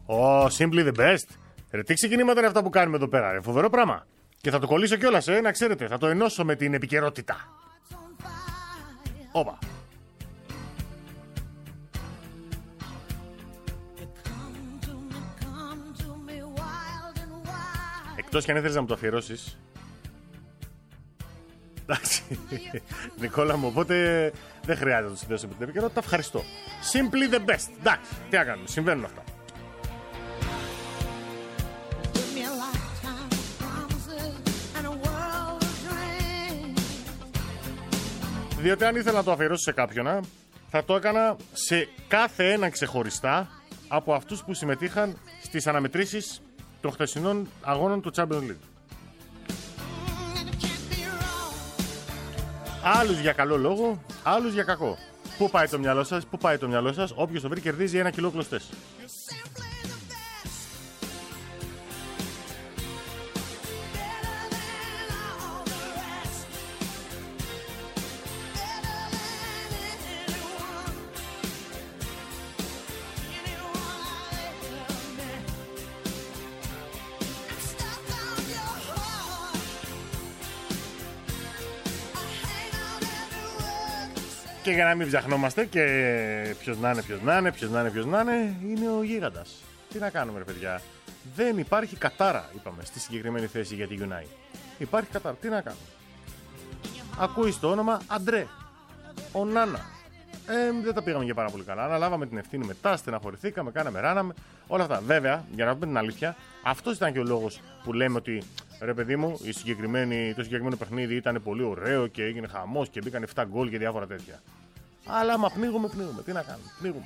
Simply the best. Ρε, τι ξεκινήματα είναι αυτά που κάνουμε εδώ πέρα, ρε. Φοβερό πράγμα. Και θα το κολλήσω κιόλας, να ξέρετε. Θα το ενώσω με την επικαιρότητα. Όπα. Εκτός κι αν ήθελες να μου το αφιερώσεις. Εντάξει, Νικόλα μου, οπότε δεν χρειάζεται να το συνδέσω με την επικαιρότητα. Ευχαριστώ. Simply the best. Εντάξει, τι να κάνουμε, συμβαίνουν αυτά. Διότι αν ήθελα να το αφιερώσω σε κάποιον, θα το έκανα σε κάθε ένα ξεχωριστά από αυτούς που συμμετείχαν στις αναμετρήσεις των χθεσινών αγώνων του Champions League. Άλλους για καλό λόγο, άλλους για κακό. Πού πάει το μυαλό σας, πού πάει το μυαλό σας? Όποιος το βρει κερδίζει 1 κιλό κλωστές. Και για να μην ψαχνόμαστε και ποιος να είναι, είναι ο γίγαντας. Τι να κάνουμε, ρε παιδιά. Δεν υπάρχει κατάρα, είπαμε, στη συγκεκριμένη θέση για τη United. Υπάρχει κατάρα. Τι να κάνουμε. Ακούεις το όνομα Αντρέ. Ο Νάνα. Δεν τα πήγαμε για πάρα πολύ καλά. Αναλάβαμε την ευθύνη μετά, στεναχωρηθήκαμε, κάναμε, ράναμε. Όλα αυτά. Βέβαια, για να πούμε την αλήθεια, αυτός ήταν και ο λόγος που λέμε ότι ρε παιδί μου, το συγκεκριμένο παιχνίδι ήταν πολύ ωραίο και έγινε χαμός και μπήκαν 7 γκολ και διάφορα τέτοια. Αλλά άμα πνίγουμε. Τι να κάνουμε, πνίγουμε.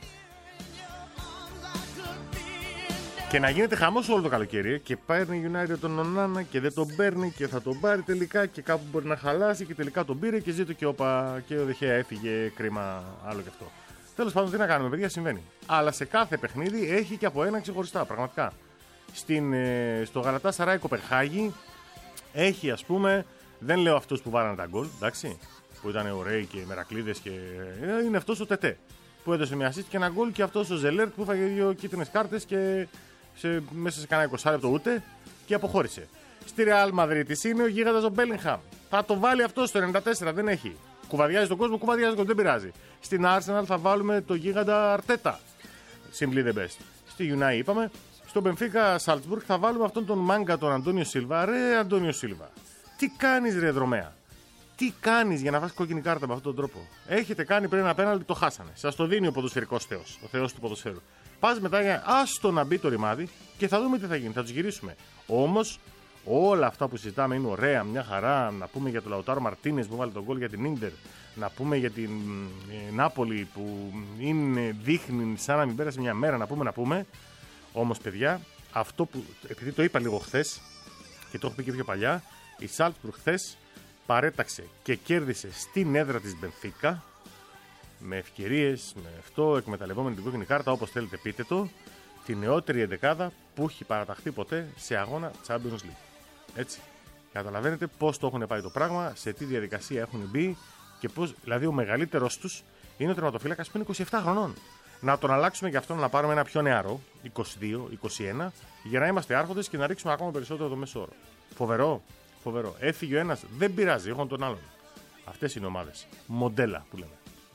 Και να γίνεται χαμός όλο το καλοκαίρι και παίρνει η United τον Ονάνα και δεν τον παίρνει και θα τον πάρει τελικά και κάπου μπορεί να χαλάσει και τελικά τον πήρε και ζήτω και και ο Δεχέα έφυγε, κρίμα άλλο και αυτό. Τέλος πάντων, τι να κάνουμε, παιδιά, συμβαίνει. Αλλά σε κάθε παιχνίδι έχει και από ένα ξεχωριστά, πραγματικά. Στο Γαλατάσαράι Κοπενχάγη έχει, ας πούμε, δεν λέω αυτούς που βάλανε τα γκολ, εντάξει, που ήταν ωραίοι και μερακλείδες και είναι αυτός ο Τετέ που έδωσε μια assist και ένα γκολ και αυτός ο Ζελέρτ που έφαγε 2 κίτρινες κάρτες και μέσα σε κανένα 20 λεπτό ούτε και αποχώρησε. Στη Ρεάλ Μαδρίτης είναι ο γίγαντας ο Μπέλιγχαμ. Θα το βάλει αυτό στο 94, δεν έχει. Κουβαδιάζει τον κόσμο, δεν πειράζει. Στην Arsenal θα βάλουμε το γίγαντα Αρτέτα. Simply the best. Στη United είπαμε. Στο Μπενφίκα Σάλτσμπουργκ θα βάλουμε αυτόν τον μάγκα τον Αντώνιο Σίλβα. Ρε Αντώνιο Σίλβα, τι κάνεις ρε δρομέα? Τι κάνεις για να βάζεις κόκκινη κάρτα με αυτόν τον τρόπο? Έχετε κάνει πριν ένα πέναλτι, το χάσανε. Σας το δίνει ο ποδοσφαιρικός θεός, ο θεός του ποδοσφαίρου. Πας μετά για άστο να μπει το ρημάδι και θα δούμε τι θα γίνει. Θα τους γυρίσουμε. Όμως όλα αυτά που συζητάμε είναι ωραία, μια χαρά. Να πούμε για τον Λαουτάρο Μαρτίνες που βάλει τον γκολ για την Ίντερ. Να πούμε για την Νάπολη που δείχνει σαν να μην πέρασε μια μέρα. Να πούμε. Όμως, παιδιά, αυτό που, επειδή το είπα λίγο χθες και το έχω πει και πιο παλιά, η Σάλτσμπουργκ χθες παρέταξε και κέρδισε στην έδρα της Μπενφίκα με ευκαιρίες, με αυτό, εκμεταλλευόμενη την κόκκινη κάρτα, όπως θέλετε πείτε το, τη νεότερη εντεκάδα που έχει παραταχθεί ποτέ σε αγώνα Champions League. Έτσι. Καταλαβαίνετε πώς το έχουν πάει το πράγμα, σε τι διαδικασία έχουν μπει και πώς, δηλαδή ο μεγαλύτερος τους είναι ο τερματοφύλακας που είναι 27 χρονών. Να τον αλλάξουμε και αυτόν να πάρουμε ένα πιο νεαρό, 22-21, για να είμαστε άρχοντες και να ρίξουμε ακόμα περισσότερο το μέσο όρο. Φοβερό. Έφυγε ο ένας, δεν πειράζει, έχουν τον άλλον. Αυτές είναι ομάδες. Μοντέλα που λέμε.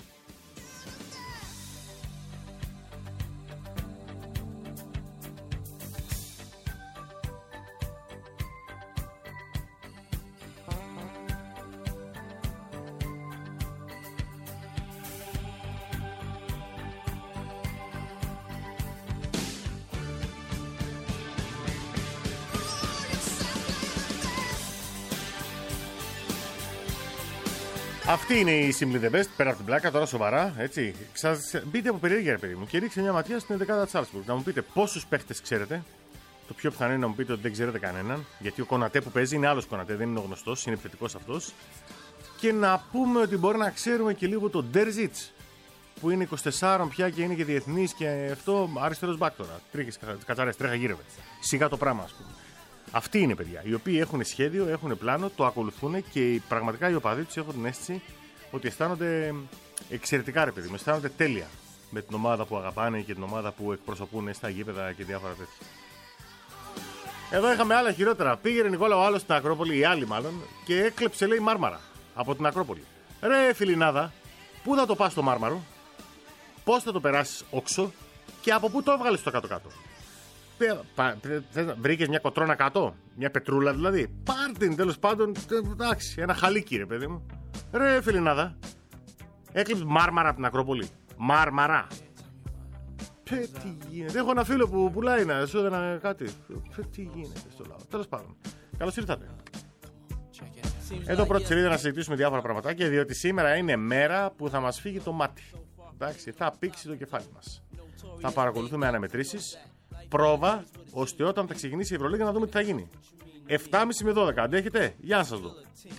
Αυτή είναι η Simply the Best, πέρα από την πλάκα, τώρα σοβαρά, έτσι. Μπείτε από περίεργα, ρε παιδί μου, και ρίξτε μια ματιά στην 11η της Salzburg. Να μου πείτε πόσους παίχτες ξέρετε. Το πιο πιθανό είναι να μου πείτε ότι δεν ξέρετε κανέναν, γιατί ο Κονατέ που παίζει είναι άλλος Κονατέ, δεν είναι ο γνωστός, είναι επιθετικός αυτός. Και να πούμε ότι μπορεί να ξέρουμε και λίγο τον Ντέρζιτς, που είναι 24 πια και είναι και διεθνής και αυτό αριστερός μπακ τώρα. Τρίχες κατσαρές, τρέχα γύρευε. Σιγά το πράγμα, ας πούμε. Αυτοί είναι παιδιά, οι οποίοι έχουν σχέδιο, έχουν πλάνο, το ακολουθούν και πραγματικά οι οπαδοί τους έχουν την αίσθηση ότι αισθάνονται εξαιρετικά, ρε παιδί μου, αισθάνονται τέλεια. με την ομάδα που αγαπάνε και την ομάδα που εκπροσωπούν στα γήπεδα και διάφορα τέτοια. Εδώ είχαμε άλλα χειρότερα. Πήγε Νικόλα ο άλλος στην Ακρόπολη, οι άλλοι μάλλον, και έκλεψε, λέει, Μάρμαρα από την Ακρόπολη. Ρε φιλινάδα, πού θα το πας στο Μάρμαρο, πώς θα το περάσεις όξο και από πού το έβγαλες στο κάτω-κάτω. Βρήκες μια κοτρώνα κάτω, μια πετρούλα δηλαδή. Πάρτιν, τέλος πάντων, εντάξει, ένα χαλίκι, ρε παιδί μου. Ρε φιλινάδα, έκλειψε Μάρμαρα από την Ακρόπολη. Μάρμαρα. Τι γίνεται. Έχω ένα φίλο που πουλάει να σου έδωνα κάτι. Τι γίνεται στο λαό. Τέλος πάντων. Καλώς ήρθατε. Εδώ πρώτη σελίδα να συζητήσουμε διάφορα πραγματάκια, διότι σήμερα είναι μέρα που θα μας φύγει το μάτι. Εντάξει, θα πήξει το κεφάλι μας. Θα παρακολουθούμε αναμετρήσεις. Πρόβα, ώστε όταν θα ξεκινήσει η Ευρωλίγα να δούμε τι θα γίνει. 7.30 με 12. Αντέχετε? Για να σας δω.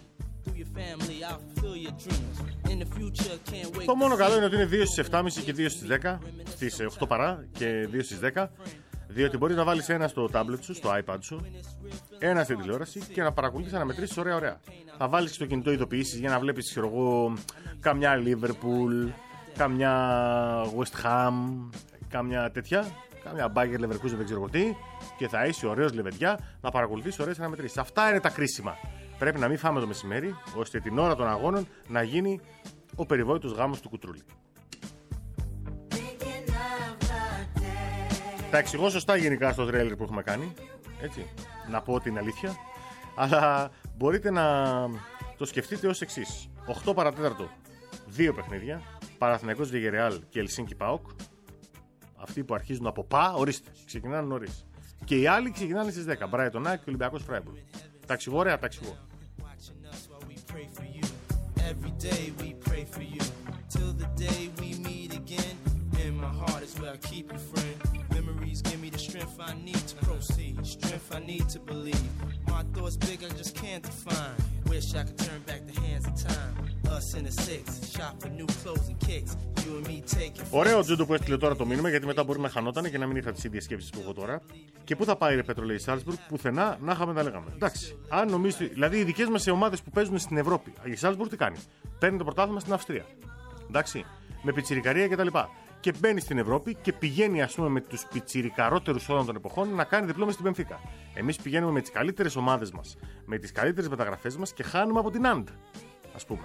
Το μόνο καλό είναι ότι είναι 2 στις 7.30 και 2 στις 10, στις 8 παρά και 2 στις 10, διότι μπορείς να βάλεις ένα στο tablet σου, στο iPad σου, ένα στην τηλεόραση και να παρακολουθείς αναμετρήσεις ωραία. Θα βάλεις στο κινητό ειδοποιήσεις για να βλέπεις, ξέρω εγώ, καμιά Liverpool, καμιά West Ham, καμιά τέτοια, καμιά Bayer Leverkusen, δεν ξέρω τι, και θα είσαι ωραίος λεβεδιά να παρακολουθείς ωραίες αναμετρήσεις. Αυτά είναι τα κρίσιμα. Πρέπει να μην φάμε το μεσημέρι, ώστε την ώρα των αγώνων να γίνει ο περιβόητος γάμος του Κουτρούλη. Τα εξηγώ σωστά γενικά στο τρέλερ που έχουμε κάνει, έτσι, να πω την αλήθεια, αλλά μπορείτε να το σκεφτείτε ως εξής. 8 παρατέταρτο, 2 παιχνίδια, Παναθηναϊκός Βιγερεάλ και Ελσίνκι ΠΑΟΚ. Αυτοί που αρχίζουν από ορίστε, ξεκινάνε νωρίς. Και οι άλλοι ξεκινάνε στις 10, Μπράιτον ΑΕΚ και Ολυμπιακός Φράιμπουργκ. Τα εξηγώ, ωραία, τα εξηγώ. Every day we pray for you till the day we meet again. In my heart is where I keep you, friend. Memories give me the strength I need to proceed, strength I need to believe. My thoughts big, I just can't define. Wish I could turn back the hands of time. Us in the six, shop for new clothes and kicks. You and me taking. Ωραίο Τζούντο που έστειλε τώρα το μήνυμα, γιατί μετά μπορεί να χανότανε και να μην είχα τις ίδιες σκέψεις που έχω τώρα. Και πού θα πάει η Πέτρο, λέει, η Σάλτσμπουργκ, πουθενά να είχαμε να λέγαμε. Εντάξει, αν νομίζετε, δηλαδή οι δικές μας ομάδες που παίζουν στην Ευρώπη, η Σάλτσμπουργκ τι κάνει? Παίρνει το πρωτάθλημα στην Αυστρία. Εντάξει, με πιτσιρικαρία κτλ. Και μπαίνει στην Ευρώπη και πηγαίνει, ας πούμε, με τους πιτσιρικαρότερους όλων των εποχών να κάνει διπλώμα στην Μπενφίκα. Εμείς πηγαίνουμε με τις καλύτερες ομάδες μας, με τις καλύτερες μεταγραφές μας και χάνουμε από την Αντ, ας πούμε.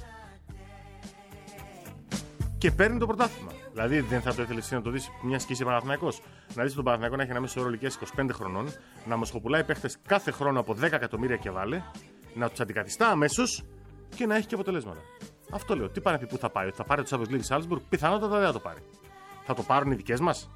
Και παίρνει το πρωτάθλημα. Δηλαδή δεν θα το ήθελες εσύ να το δεις, μια και είσαι Παναθηναϊκός? Να δεις τον Παναθηναϊκό να έχει ένα μέσο όρο ηλικίας 25 χρονών, να μοσχοπουλάει παίχτες κάθε χρόνο από 10 εκατομμύρια και βάλε, να τους αντικαθιστά αμέσως και να έχει και αποτελέσματα. Αυτό λέω. Τι πάνε, πού θα πάει? Θα πάρει το Champions League Salzburg? Πιθανότατα δεν θα το πάρει. Θα το πάρουν οι δικές μας?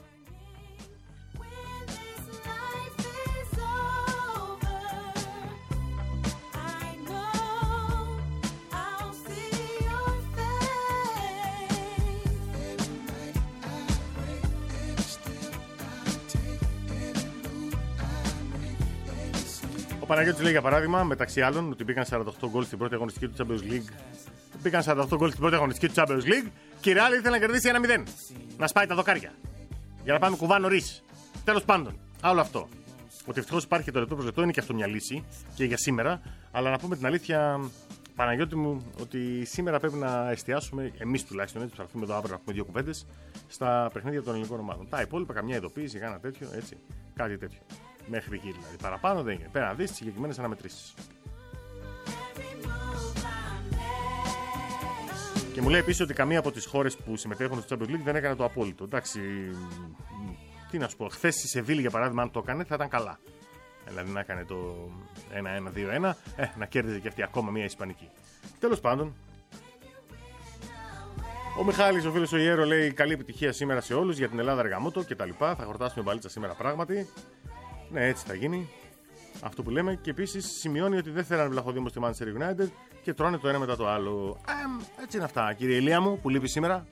Ο Παναγιώτης λέει για παράδειγμα, μεταξύ άλλων, ότι μπήκαν 48 γκολ στην πρώτη αγωνιστική του Champions League. Μπήκαν 48 γκολ στην πρώτη αγωνιστική του Champions League και η Real ήθελε να κερδίσει 1-0. Να σπάει τα δοκάρια. Για να πάμε κουβά νωρίς. Τέλος πάντων, άλλο αυτό. Ότι ευτυχώς υπάρχει το λεπτό προς λεπτό είναι και αυτό μια λύση και για σήμερα. Αλλά να πούμε την αλήθεια, Παναγιώτη μου, ότι σήμερα πρέπει να εστιάσουμε, εμείς τουλάχιστον, έτσι, θα έρθουμε εδώ αύριο να πούμε 2 κουβέντες, στα παιχνίδια των ελληνικών ομάδων. Τα υπόλοιπα, καμιά ειδοποίηση, κάνα τέτοιο, έτσι. Κάτι τέτοιο. Μέχρι εκεί δηλαδή. Παραπάνω δεν είναι. Πέρα να δεις τις συγκεκριμένες αναμετρήσεις. Και μου λέει επίσης ότι καμία από τις χώρες που συμμετέχουν στο Champions League δεν έκανε το απόλυτο. Εντάξει, τι να σου πω, χθες η Σεβίλη για παράδειγμα, αν το έκανε, θα ήταν καλά. Δηλαδή να έκανε το 1-1, 2-1, να κέρδιζε και αυτή ακόμα μια Ισπανική. Τέλος πάντων, ο Μιχάλης, ο φίλος ο Ιέρο, λέει καλή επιτυχία σήμερα σε όλους για την Ελλάδα Αργαμότο και τα λοιπά. Θα χορτάσουμε μπαλίτσα σήμερα πράγματι. Ναι, έτσι θα γίνει. Αυτό που λέμε. Και επίσης σημειώνει ότι δεν θέλανε βλαχοδήμο στη Manchester United και τρώνε το ένα μετά το άλλο. Έτσι είναι αυτά, κύριε Ηλία μου, που λείπει σήμερα.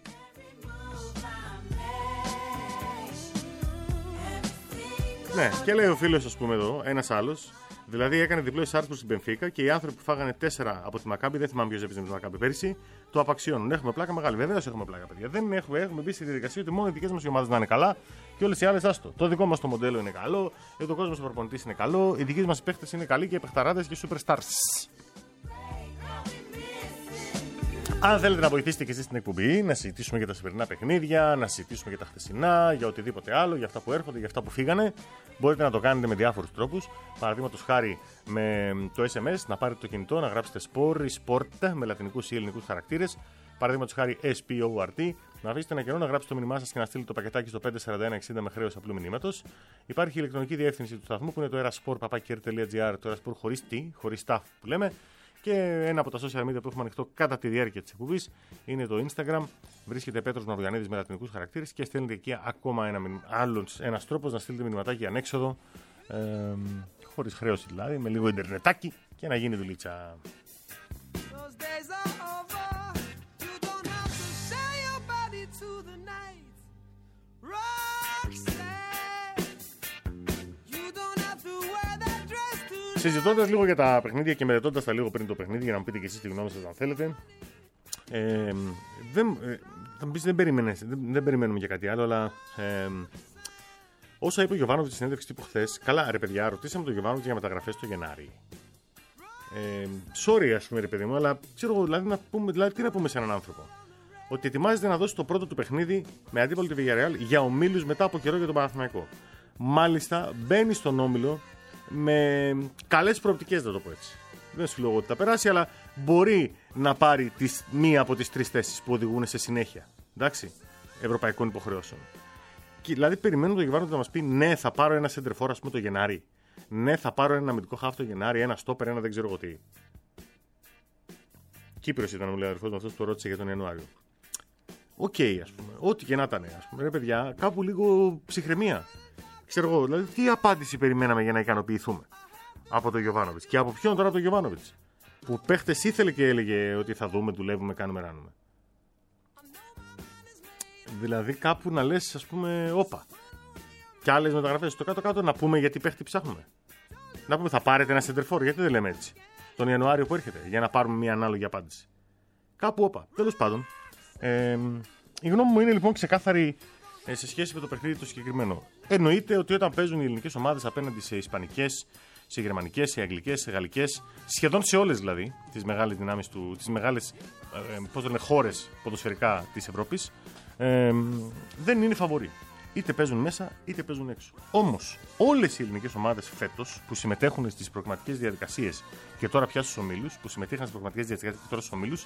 Ναι, και λέει ο φίλος, ας πούμε εδώ, ένας άλλος. Δηλαδή έκανε διπλό η Σάλτσμπουργκ στην Μπενφίκα και οι άνθρωποι που φάγανε 4 από τη Μακάμπι, δεν θυμάμαι ποιος έπαιζε με τη Μακάμπι πέρυσι, το απαξιώνουν. Έχουμε πλάκα μεγάλη. Βεβαίως έχουμε πλάκα, παιδιά. Δεν έχουμε μπει στη διαδικασία ότι μόνο οι δικές μας ομάδες να είναι καλά και όλες οι άλλες άστο. Το δικό μας το μοντέλο είναι καλό, ο κόσμος ο προπονητής είναι καλό, οι δικοί μας παίχτες είναι καλοί και παιχταράδες και superstars. Αν θέλετε να βοηθήσετε και εσείς στην εκπομπή, να συζητήσουμε για τα σημερινά παιχνίδια, να συζητήσουμε για τα χθεσινά, για οτιδήποτε άλλο, για αυτά που έρχονται, για αυτά που φύγανε, μπορείτε να το κάνετε με διάφορους τρόπους. Παραδείγματος χάρη με το SMS, να πάρετε το κινητό, να γράψετε sport ή sport με λατινικούς ή ελληνικούς χαρακτήρες. Παραδείγματος χάρη SPORT, να αφήσετε ένα καιρό να γράψετε το μήνυμά σας και να στείλετε το πακετάκι στο 54160 με χρέος απλού μηνύματος. Υπάρχει η ηλεκτρονική διεύθυνση του σταθμού που είναι το erasport.gr, το erasport χωρίς τι, χωρίς staff που λέμε. Και ένα από τα social media που έχουμε ανοιχτό κατά τη διάρκεια της εκπομπής είναι το Instagram. Βρίσκεται Πέτρος Μαυριανίδης με λατινικούς χαρακτήρες και στέλνετε εκεί ακόμα ένας τρόπος να στείλετε μηνυματάκι ανέξοδο, χωρίς χρέωση δηλαδή, με λίγο ιντερνετάκι και να γίνει δουλίτσα. Συζητώντας λίγο για τα παιχνίδια και μελετώντας τα λίγο πριν το παιχνίδι, για να μου πείτε και εσείς τη γνώμη σας αν θέλετε. Θα μου πεις δεν περιμένουμε για κάτι άλλο, αλλά όσα είπε ο Γιοβάνοβιτς στη συνέντευξη τύπου χθες, καλά ρε παιδιά, ρωτήσαμε τον Γιοβάνοβιτς για μεταγραφές το Γενάρη. Sorry, ας πούμε, ρε παιδί μου, αλλά ξέρω εγώ, δηλαδή, τι να πούμε σε έναν άνθρωπο. Ότι ετοιμάζεται να δώσει το πρώτο του παιχνίδι με αντίπαλο τη Villarreal για ομίλους μετά από καιρό για τον Παναθηναϊκό. Μάλιστα, μπαίνει στον όμιλο με καλές προοπτικές, να το πω έτσι. Δεν σου λέω ότι θα περάσει, αλλά μπορεί να πάρει μία από τις 3 θέσεις που οδηγούν σε συνέχεια. Εντάξει, ευρωπαϊκών υποχρεώσεων. Και, δηλαδή, περιμένουμε τον Γιοβάνοβιτς να μας πει: ναι, θα πάρω ένα center for, ας πούμε, το Γενάρη. Ναι, θα πάρω ένα αμυντικό χάφ το Γενάρη, ένα στόπερ, ένα δεν ξέρω εγώ τι. Κύπρος ήταν, μου λέει ο αδερφός μου, αυτός που το ρώτησε για τον Ιανουάριο. Οκ, ας πούμε, ό,τι και να ήταν, ας πούμε, ρε παιδιά, κάπου λίγο ψυχραιμία. Ξέρω εγώ, δηλαδή, τι απάντηση περιμέναμε για να ικανοποιηθούμε από τον Γιοβάνοβιτς. Και από ποιον τώρα από τον Γιοβάνοβιτς, που παίχτες ήθελε και έλεγε ότι θα δούμε, δουλεύουμε, κάνουμε, ράνουμε. Δηλαδή, κάπου να λες, ας πούμε, όπα. Και άλλες μεταγραφές στο κάτω-κάτω να πούμε γιατί παίχτη ψάχνουμε. Να πούμε, θα πάρετε ένα center for, γιατί δεν λέμε έτσι. Τον Ιανουάριο που έρχεται, για να πάρουμε μια ανάλογη απάντηση. Κάπου όπα. Τέλος πάντων, η γνώμη μου είναι λοιπόν ξεκάθαρη σε σχέση με το παιχνίδι το συγκεκριμένο. Εννοείται ότι όταν παίζουν οι ελληνικές ομάδες απέναντι σε ισπανικές, σε γερμανικές, σε αγγλικές, σε γαλλικές, σχεδόν σε όλες δηλαδή τις μεγάλες δυνάμεις τις μεγάλες χώρες ποδοσφαιρικά της Ευρώπης, δεν είναι φαβορί. Είτε παίζουν μέσα είτε παίζουν έξω. Όμως, όλες οι ελληνικές ομάδες φέτος που συμμετέχουν στις προγραμματικές διαδικασίες και τώρα πια στους ομίλους, που συμμετείχαν στις προγραμματικές διαδικασίες και τώρα στους ομίλους,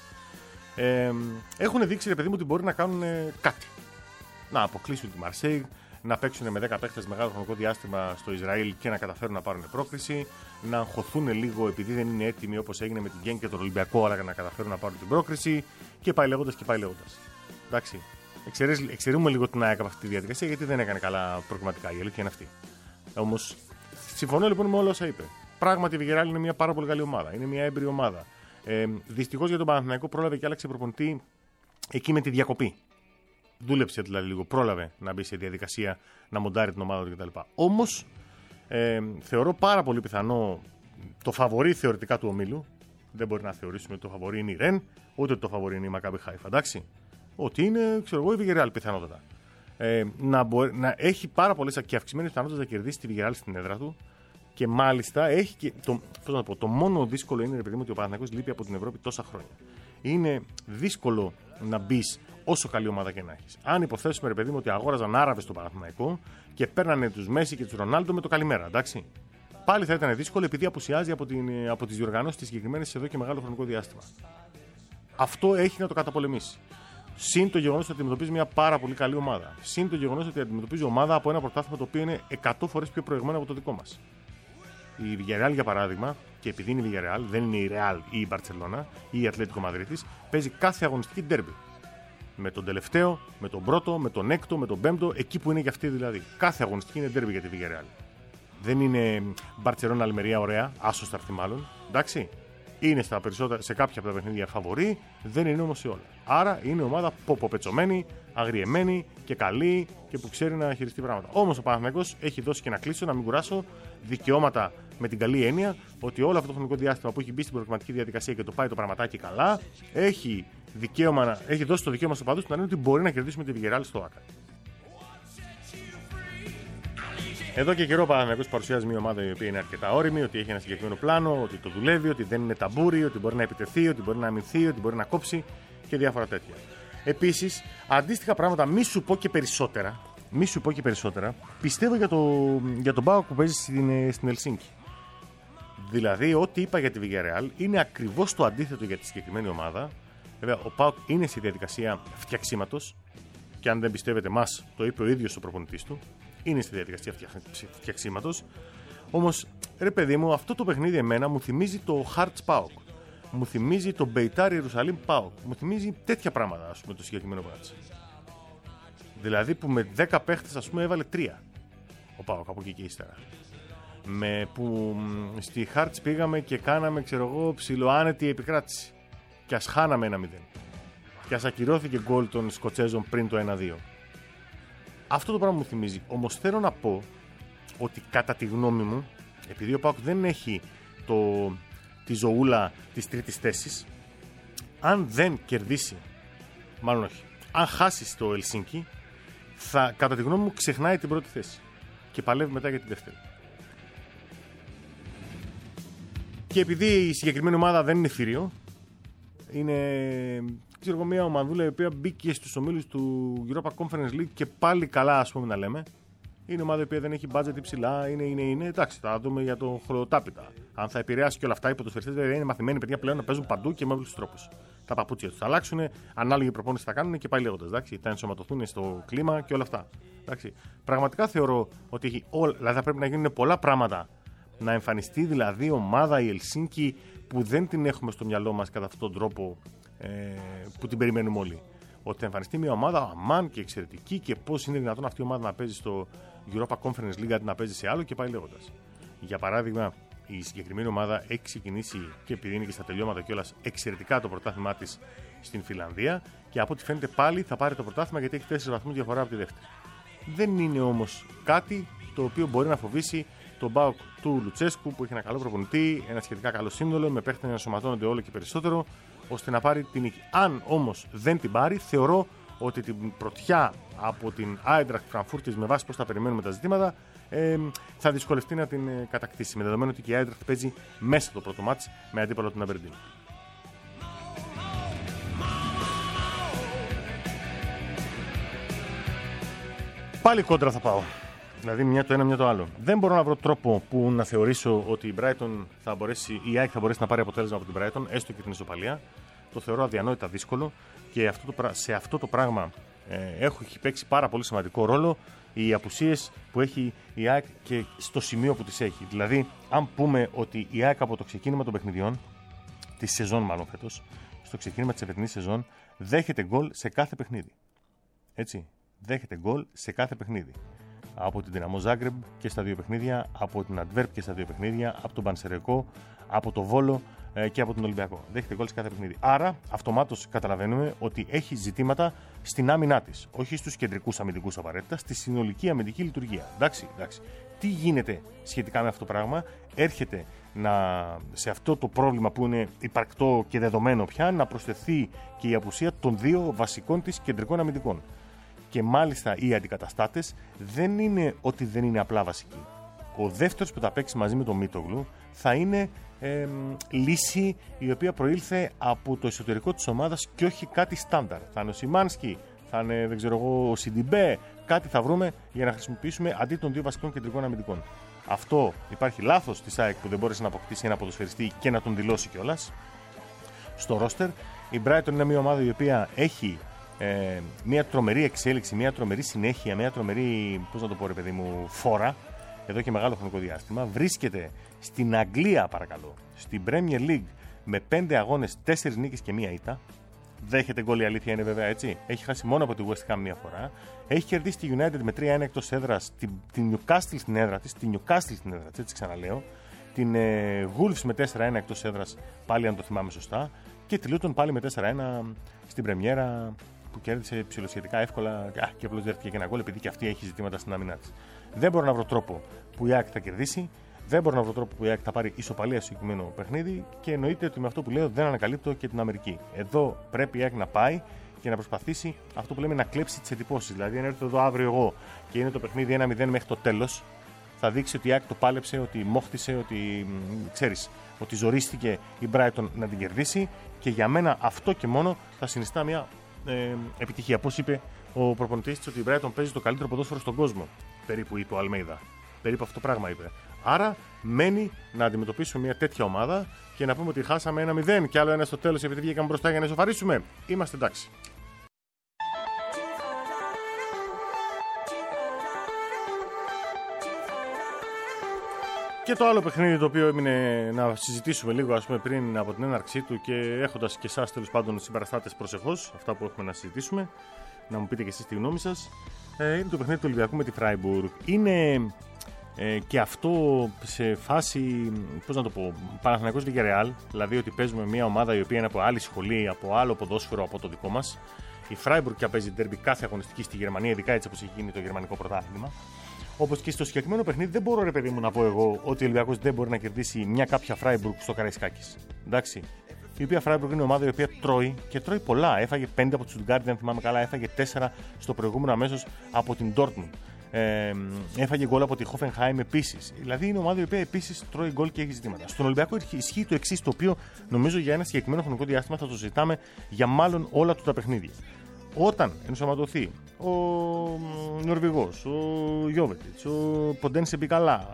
έχουν δείξει, ρε παιδί μου, ότι μπορεί να κάνουν κάτι. Να αποκλείσουν τη Μαρσέιγ, να παίξουν με 10 παίχτες μεγάλο χρονικό διάστημα στο Ισραήλ και να καταφέρουν να πάρουν πρόκριση, να αγχωθούν λίγο επειδή δεν είναι έτοιμοι όπως έγινε με την Γκένκ και τον Ολυμπιακό, αλλά να καταφέρουν να πάρουν την πρόκριση και πάει λέγοντας και πάει λέγοντας. Εντάξει. Εξαιρούμε λίγο την ΑΕΚ από αυτή τη διαδικασία γιατί δεν έκανε καλά προγραμματικά. Η αλήθεια είναι αυτή. Όμως, συμφωνώ λοιπόν με όλα όσα είπε. Πράγματι, η Villarreal είναι μια πάρα πολύ καλή ομάδα. Είναι μια έμπειρη ομάδα. Δυστυχώς για τον Παναθηναϊκό πρόλαβε και άλλαξε προπονητή εκεί με τη διακοπή. Δούλεψε δηλαδή λίγο, πρόλαβε να μπει σε διαδικασία να μοντάρει την ομάδα του κτλ. Όμως, θεωρώ πάρα πολύ πιθανό το φαβορί θεωρητικά του ομίλου. Δεν μπορεί να θεωρήσουμε ότι το φαβορί είναι η Ρεν, ούτε ότι το φαβορί είναι η Μακάμπι Χάιφα. Εντάξει. Ότι είναι, ξέρω εγώ, η Villarreal πιθανότατα. Να έχει πάρα πολλές και αυξημένες πιθανότητες να κερδίσει τη Villarreal στην έδρα του. Και μάλιστα έχει και. Το μόνο δύσκολο είναι, ρε παιδί μου, ότι ο Παναθηναϊκός λείπει από την Ευρώπη τόσα χρόνια. Είναι δύσκολο να μπει όσο καλή ομάδα και να έχει. Αν υποθέσουμε, ρε παιδί μου, ότι αγόραζαν Άραβες στο Παναθηναϊκό και παίρνανε τους Μέση και τους Ρονάλντο με το καλημέρα, εντάξει. Πάλι θα ήταν δύσκολο επειδή απουσιάζει από τις διοργανώσεις τις συγκεκριμένες εδώ και μεγάλο χρονικό διάστημα. Αυτό έχει να το καταπολεμήσει. Συν το γεγονός ότι αντιμετωπίζει μια πάρα πολύ καλή ομάδα. Συν το γεγονός ότι αντιμετωπίζει ομάδα από ένα πρωτάθλημα το οποίο είναι 100 φορές πιο προηγμένο από το δικό μας. Η Villarreal, για παράδειγμα, και επειδή είναι η Villarreal, δεν είναι η Real ή η Barcelona ή η Ατλέτικο Μαδρίτης, παίζει κάθε αγωνιστική ντέρμπι. Με τον τελευταίο, με τον πρώτο, με τον έκτο, με τον πέμπτο, εκεί που είναι και αυτή δηλαδή. Κάθε αγωνιστική είναι ντέρμπι για τη Villarreal. Δεν είναι Barcelona Αλμερία ωραία, άσο θα έρθει μάλλον. Εντάξει. Είναι σε κάποια από τα παιχνίδια φαβορί, δεν είναι όμως σε όλα. Άρα είναι ομάδα ποποπετσωμένη, αγριεμένη και καλή και που ξέρει να χειριστεί πράγματα. Όμως ο Παναθηναϊκός έχει δώσει και να κλείσω, να μην κουράσω, δικαιώματα με την καλή έννοια ότι όλο αυτό το χρονικό διάστημα που έχει μπει στην προγραμματική διαδικασία και το πάει το πραγματάκι καλά, έχει δώσει το δικαίωμα στους οπαδούς του να λένε ότι μπορεί να κερδίσουμε τη Villarreal στο ΆΚΑ. Εδώ και καιρό ο Παναθηναϊκός παρουσιάζει μια ομάδα η οποία είναι αρκετά όρημη, ότι έχει ένα συγκεκριμένο πλάνο, ότι το δουλεύει, ότι δεν είναι ταμπούρι, ότι μπορεί να επιτεθεί, ότι μπορεί να αμυνθεί, ότι μπορεί να κόψει και διάφορα τέτοια. Επίσης, αντίστοιχα πράγματα, μη σου πω και περισσότερα, πιστεύω για τον ΠΑΟΚ που παίζει στην Ελσίνκη. Δηλαδή, ό,τι είπα για τη Villarreal είναι ακριβώς το αντίθετο για τη συγκεκριμένη ομάδα. Βέβαια, ο ΠΑΟΚ είναι στη διαδικασία φτιαξίματος. Και αν δεν πιστεύετε μας, το είπε ο ίδιος ο προπονητής του, είναι στη διαδικασία φτιαξίματος. Όμως, ρε παιδί μου, αυτό το παιχνίδι εμένα μου θυμίζει το Hearts ΠΑΟΚ. Μου θυμίζει το Beitar Ιερουσαλήμ ΠΑΟΚ. Μου θυμίζει τέτοια πράγματα, ας πούμε, το συγκεκριμένο μάτς. Δηλαδή που με 10 παίχτες, ας πούμε, έβαλε 3 ο ΠΑΟΚ από εκεί και ύστερα. Που στη Hearts πήγαμε και κάναμε, ξέρω εγώ, ψιλοάνετη επικράτηση. Και ας χάναμε 1-0. Και ας ακυρώθηκε γκολ των Σκοτσέζων πριν το 1-2. Αυτό το πράγμα μου θυμίζει. Όμως θέλω να πω ότι κατά τη γνώμη μου, επειδή ο ΠΑΟΚ δεν έχει τη ζωούλα της τρίτης θέσης, αν δεν κερδίσει, μάλλον όχι, αν χάσει στο Ελσίνκι, κατά τη γνώμη μου ξεχνάει την πρώτη θέση και παλεύει μετά για την δεύτερη. Και επειδή η συγκεκριμένη ομάδα δεν είναι θηρίο, είναι μια ομαδούλα η οποία μπήκε στους ομίλους του Europa Conference League και πάλι καλά, ας πούμε, να λέμε. Είναι ομάδα η οποία δεν έχει budget υψηλά, είναι εντάξει, θα δούμε για το χολοτάπητα. Αν θα επηρεάσει και όλα αυτά, οι ποδοσφαιριστές είναι μαθημένοι παιδιά πλέον να παίζουν παντού και με όλους τους τρόπους. Τα παπούτσια τους θα αλλάξουν, ανάλογη προπόνηση θα κάνουν και πάει λέγοντας. Θα ενσωματωθούν στο κλίμα και όλα αυτά. Εντάξει. Πραγματικά θεωρώ ότι δηλαδή θα πρέπει να γίνουν πολλά πράγματα. Να εμφανιστεί δηλαδή ομάδα η Ελσίνκι που δεν την έχουμε στο μυαλό μας κατά αυτόν τον τρόπο που την περιμένουμε όλοι. Ότι θα εμφανιστεί μια ομάδα αμάν και εξαιρετική και πώς είναι δυνατόν αυτή η ομάδα να παίζει στο Europa Conference League αντί να παίζει σε άλλο και πάει λέγοντας. Για παράδειγμα, η συγκεκριμένη ομάδα έχει ξεκινήσει και επειδή είναι και στα τελειώματα κιόλας εξαιρετικά το πρωτάθλημά της στην Φιλανδία και από ό,τι φαίνεται πάλι θα πάρει το πρωτάθλημα γιατί έχει 4 βαθμούς διαφορά από τη δεύτερη. Δεν είναι όμως κάτι το οποίο μπορεί να φοβήσει τον ΠΑΟΚ του Λουτσέσκου που έχει ένα καλό προπονητή, ένα σχετικά καλό σύνολο, με παίχτες να ενσωματώνονται όλο και περισσότερο, ώστε να πάρει την νίκη. Αν όμως δεν την πάρει, θεωρώ ότι την πρωτιά από την Eintracht Frankfurt με βάση πώς θα περιμένουμε τα ζητήματα θα δυσκολευτεί να την κατακτήσει. Με δεδομένο ότι και η Eintracht παίζει μέσα το πρώτο μάτς με αντίπαλο την Aberdeen. Πάλι κόντρα θα πάω. Δηλαδή μια το ένα, μια το άλλο. Δεν μπορώ να βρω τρόπο που να θεωρήσω ότι η Brighton η ΑΕΚ θα μπορέσει να πάρει αποτέλεσμα από την Brighton, έστω και την ισοπαλία. Το θεωρώ αδιανόητα δύσκολο και σε αυτό το πράγμα έχει παίξει πάρα πολύ σημαντικό ρόλο οι απουσίες που έχει η ΑΕΚ και στο σημείο που τις έχει. Δηλαδή, αν πούμε ότι η ΑΕΚ από το ξεκίνημα των παιχνιδιών, τη σεζόν μάλλον φέτος, στο ξεκίνημα της εφετινής σεζόν, δέχεται γκολ σε κάθε παιχνίδι. Έτσι. Δέχεται γκολ σε κάθε παιχνίδι. Από την Δυναμό Ζάγκρεμπ και στα 2 παιχνίδια, από την Αντβέρπ και στα 2 παιχνίδια, από τον Πανσεραϊκό, από το Βόλο και από τον Ολυμπιακό. Δέχεται γκολ σε κάθε παιχνίδι. Άρα, αυτομάτως καταλαβαίνουμε ότι έχει ζητήματα στην άμυνά της. Όχι στους κεντρικούς αμυντικούς απαραίτητα, στη συνολική αμυντική λειτουργία. Εντάξει. Τι γίνεται σχετικά με αυτό το πράγμα, έρχεται σε αυτό το πρόβλημα που είναι υπαρκτό και δεδομένο πια να προσθεθεί και η απουσία των 2 βασικών της κεντρικών αμυντικών. Και μάλιστα οι αντικαταστάτες δεν είναι ότι δεν είναι απλά βασικοί. Ο δεύτερος που θα παίξει μαζί με τον Μίτογλου θα είναι λύση η οποία προήλθε από το εσωτερικό της ομάδας και όχι κάτι στάνταρ. Θα είναι ο Σιμάνσκι, θα είναι ο Σιντιμπέ, κάτι θα βρούμε για να χρησιμοποιήσουμε αντί των 2 βασικών κεντρικών αμυντικών. Αυτό υπάρχει λάθος της ΑΕΚ που δεν μπόρεσε να αποκτήσει ένα ποδοσφαιριστή και να τον δηλώσει κιόλας. Στο ρόστερ η Brighton είναι μια ομάδα η οποία έχει μια τρομερή εξέλιξη, μια τρομερή συνέχεια, μια τρομερή, πώς να το πω ρε παιδί μου, φόρα εδώ και μεγάλο χρονικό διάστημα. Βρίσκεται στην Αγγλία, παρακαλώ, στην Premier League με 5 αγώνες, 4 νίκες και 1 ήττα. Δέχεται γκολ, η αλήθεια είναι βέβαια έτσι. Έχει χάσει μόνο από τη West Ham 1 φορά. Έχει κερδίσει τη United με 3-1 εκτός έδρας, την Newcastle στην έδρα της, έτσι ξαναλέω. Την Wolves με 4-1 εκτός έδρας, πάλι αν το θυμάμαι σωστά. Και τη Luton πάλι με 4-1 στην Πρεμιέρα, που κέρδισε ψηλοσχετικά εύκολα και απλώς δέχτηκε και ένα γκολ επειδή και αυτή έχει ζητήματα στην άμυνά της. Δεν μπορώ να βρω τρόπο που η ΑΕΚ θα κερδίσει, δεν μπορώ να βρω τρόπο που η ΑΕΚ θα πάρει ισοπαλία στο συγκεκριμένο παιχνίδι και εννοείται ότι με αυτό που λέω δεν ανακαλύπτω και την Αμερική. Εδώ πρέπει η ΑΕΚ να πάει και να προσπαθήσει αυτό που λέμε να κλέψει τις εντυπώσεις. Δηλαδή, αν έρθω εδώ αύριο εγώ και είναι το παιχνίδι 1-0 μέχρι το τέλος, θα δείξει ότι η ΑΕΚ το πάλεψε, ότι μόχτησε, ότι ξέρεις, ότι ζορίστηκε η Brighton να την κερδίσει και για μένα αυτό και μόνο θα συνιστά μια επιτυχία. Πώς είπε ο προπονητής της, ότι η Brighton παίζει το καλύτερο ποδόσφαιρο στον κόσμο. Περίπου είπε ο Αλμέιδα. Περίπου αυτό το πράγμα είπε. Άρα μένει να αντιμετωπίσουμε μια τέτοια ομάδα και να πούμε ότι χάσαμε 1-0 και άλλο ένα στο τέλος επειδή βγήκαμε μπροστά για να ισοφαρίσουμε. Είμαστε εντάξει. Και το άλλο παιχνίδι το οποίο έμεινε να συζητήσουμε λίγο, ας πούμε, πριν από την έναρξή του και έχοντας και εσάς τέλος πάντων συμπαραστάτες προσεχώς, αυτά που έχουμε να συζητήσουμε, να μου πείτε και εσείς τη γνώμη σας, είναι το παιχνίδι του Ολυμπιακού με τη Φράιμπουργκ. Είναι και αυτό σε φάση, πώς να το πω, Παναθηναϊκός Villarreal, δηλαδή ότι παίζουμε μια ομάδα η οποία είναι από άλλη σχολή, από άλλο ποδόσφαιρο από το δικό μας. Η Φράιμπουργκ πια παίζει ντέρμπι κάθε αγωνιστική στη Γερμανία, ειδικά έτσι όπως έχει γίνει το γερμανικό πρωτάθλημα. Όπως και στο συγκεκριμένο παιχνίδι, δεν μπορώ, ρε παιδί μου, να πω εγώ ότι ο Ολυμπιακός δεν μπορεί να κερδίσει μια κάποια Φράιμπουργκ στο Καραϊσκάκης. Εντάξει. Η οποία Φράιμπουργκ είναι ομάδα η οποία τρώει και τρώει πολλά. Έφαγε 5 από τη Στουτγκάρντ, δεν θυμάμαι καλά, έφαγε 4 στο προηγούμενο αμέσως από την Ντόρτμουντ. Έφαγε γκολ από τη Χόφενχάιμ επίσης. Δηλαδή είναι ομάδα η οποία επίσης τρώει γκολ και έχει ζητήματα. Στον Ολυμπιακό ισχύει το εξής, το οποίο νομίζω για ένα συγκεκριμένο χρονικό διάστημα θα το συζητάμε για μάλλον όλα του τα παιχνίδια. Όταν ενσωματωθεί ο Νορβηγός, ο Γιόβετιτς, ο Ποντένσε Μπικαλά,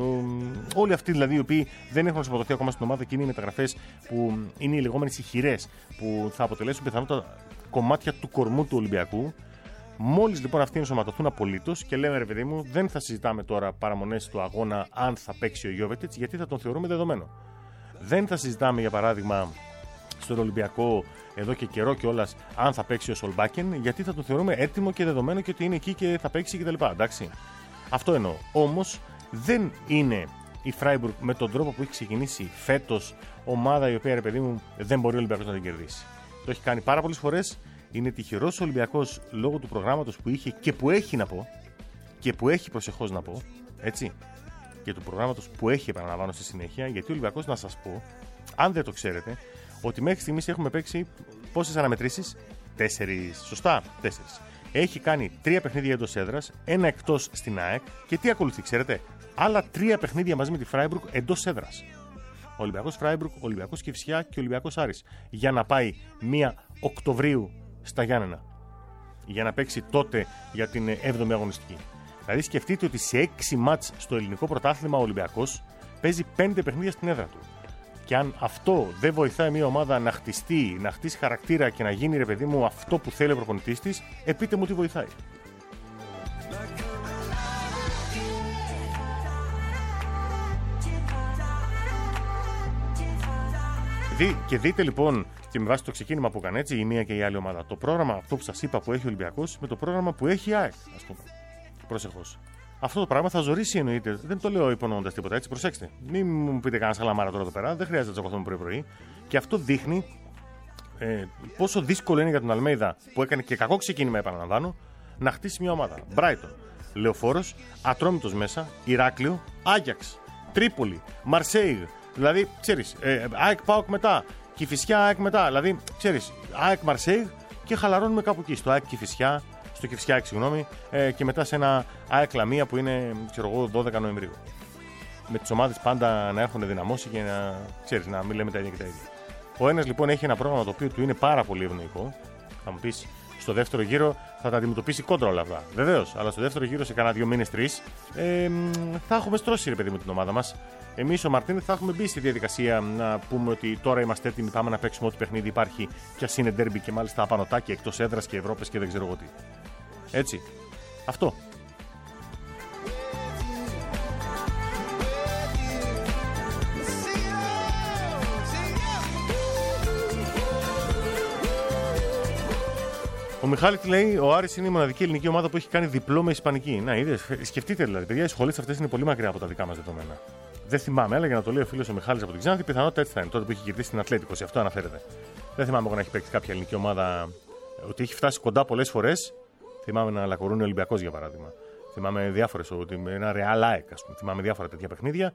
όλοι αυτοί δηλαδή οι οποίοι δεν έχουν ενσωματωθεί ακόμα στην ομάδα και είναι οι μεταγραφές που είναι οι λεγόμενες ηχηρές που θα αποτελέσουν πιθανότατα κομμάτια του κορμού του Ολυμπιακού. Μόλις λοιπόν αυτοί ενσωματωθούν απολύτως και λέμε, ρε παιδί μου, δεν θα συζητάμε τώρα παραμονές του αγώνα αν θα παίξει ο Γιόβετιτς, γιατί θα τον θεωρούμε δεδομένο. Δεν θα συζητάμε για παράδειγμα στον Ολυμπιακό εδώ και καιρό κιόλας αν θα παίξει ο Σολμπάκεν, γιατί θα το θεωρούμε έτοιμο και δεδομένο και ότι είναι εκεί και θα παίξει κτλ. Εντάξει. Αυτό εννοώ. Όμως δεν είναι η Φράιμπουργκ με τον τρόπο που έχει ξεκινήσει φέτος ομάδα η οποία, ρε παιδί μου, δεν μπορεί ο Ολυμπιακός να την κερδίσει. Το έχει κάνει πάρα πολλές φορές. Είναι τυχερός ο Ολυμπιακός λόγω του προγράμματος που είχε και που έχει να πω και που έχει προσεχώς να πω, έτσι. Και του προγράμματος που έχει, επαναλαμβάνω στη συνέχεια, γιατί ο Ολυμπιακός, να σας πω, αν δεν το ξέρετε, ότι μέχρι στιγμής έχουμε παίξει πόσες αναμετρήσεις? 4. Σωστά, 4. Έχει κάνει 3 παιχνίδια εντός έδρας, 1 εκτός στην ΑΕΚ και τι ακολουθεί, ξέρετε? Άλλα 3 παιχνίδια μαζί με τη Φράιμπουργκ εντός έδρας. Ολυμπιακός Φράιμπουργκ, Ολυμπιακός Κηφισιά και Ολυμπιακός Άρης. Για να πάει 1 Οκτωβρίου στα Γιάννενα. Για να παίξει τότε για την 7η αγωνιστική. Δηλαδή σκεφτείτε ότι σε 6 μάτς στο ελληνικό πρωτάθλημα ο Ολυμπιακός παίζει 5 παιχνίδια στην έδρα του. Και αν αυτό δεν βοηθάει μια ομάδα να χτιστεί, να χτίσει χαρακτήρα και να γίνει, ρε παιδί μου, αυτό που θέλει ο προπονητής της, πείτε μου τι βοηθάει. Και δείτε λοιπόν, και με βάση το ξεκίνημα που έκανε έτσι η μία και η άλλη ομάδα, το πρόγραμμα αυτό που σας είπα που έχει ο Ολυμπιακός με το πρόγραμμα που έχει η ΑΕΚ, ας πούμε. Προσεχώς. Αυτό το πράγμα θα ζωρίσει, εννοείται. Δεν το λέω υπονοώντας τίποτα, έτσι. Προσέξτε. Μην μου πείτε κανένα σαλαμάρα τώρα εδώ πέρα. Δεν χρειάζεται να τσακωθούμε πρωί-πρωί. Και αυτό δείχνει πόσο δύσκολο είναι για τον Αλμέιδα, που έκανε και κακό ξεκίνημα, επαναλαμβάνω, να χτίσει μια ομάδα. Μπράιτον, Λεωφόρος, Ατρόμητος μέσα, Ηράκλειο, Άγιαξ, Τρίπολη, Μαρσέιγ. Δηλαδή, ξέρεις, ΑΕΚ ΠΑΟΚ μετά, Κηφισιά ΑΕΚ μετά. Δηλαδή, ξέρεις, ΑΕΚ Μαρσέιγ και χαλαρώνουμε κάπου εκεί. Στο ΑΕΚ Κηφισιά. Στο Κηφισιάκη, συγγνώμη, και μετά σε ένα ΑΕΚ Λαμία που είναι, ξέρω εγώ, 12 Νοεμβρίου. Με τις ομάδες πάντα να έχουν δυναμώσει και να, ξέρεις, να μην λέμε τα ίδια και τα ίδια. Ο ένας λοιπόν έχει ένα πρόγραμμα το οποίο του είναι πάρα πολύ ευνοϊκό. Θα μου πεις, στο δεύτερο γύρο θα τα αντιμετωπίσει κόντρα όλα αυτά. Βεβαίως, αλλά στο δεύτερο γύρο σε κανένα 2 μήνες, 3, θα έχουμε στρώσει, ρε παιδί μου, την ομάδα μας. Εμείς ο Μαρτίνεθ θα έχουμε μπει στη διαδικασία να πούμε ότι τώρα είμαστε έτοιμοι, πάμε να παίξουμε ό,τι παιχνίδι υπάρχει, κι ας είναι ντέρμπι και μάλιστα απανωτάκι εκτός έδρας και Ευρώπης και δεν ξέρω εγώ τι. Έτσι. Αυτό. Ο Μιχάλη τι λέει, ο Άρης είναι η μοναδική ελληνική ομάδα που έχει κάνει διπλό με ισπανική. Να, είδες, σκεφτείτε δηλαδή, παιδιά, οι σχολές αυτές είναι πολύ μακριά από τα δικά μας δεδομένα. Δεν θυμάμαι, αλλά για να το λέει ο φίλος ο Μιχάλης από την Ξάνθη, πιθανότητα έτσι θα είναι. Τότε που είχε κερδίσει την Ατλέτικο, σε αυτό αναφέρεται. Δεν θυμάμαι εγώ να έχει παίξει κάποια ελληνική ομάδα ότι έχει φτάσει κοντά πολλές φορές. Θυμάμαι να Λακορούνι Ολυμπιακός για παράδειγμα. Θυμάμαι διάφορες, ένα Real ΑΕΚ, ας πούμε. Θυμάμαι διάφορα τέτοια παιχνίδια.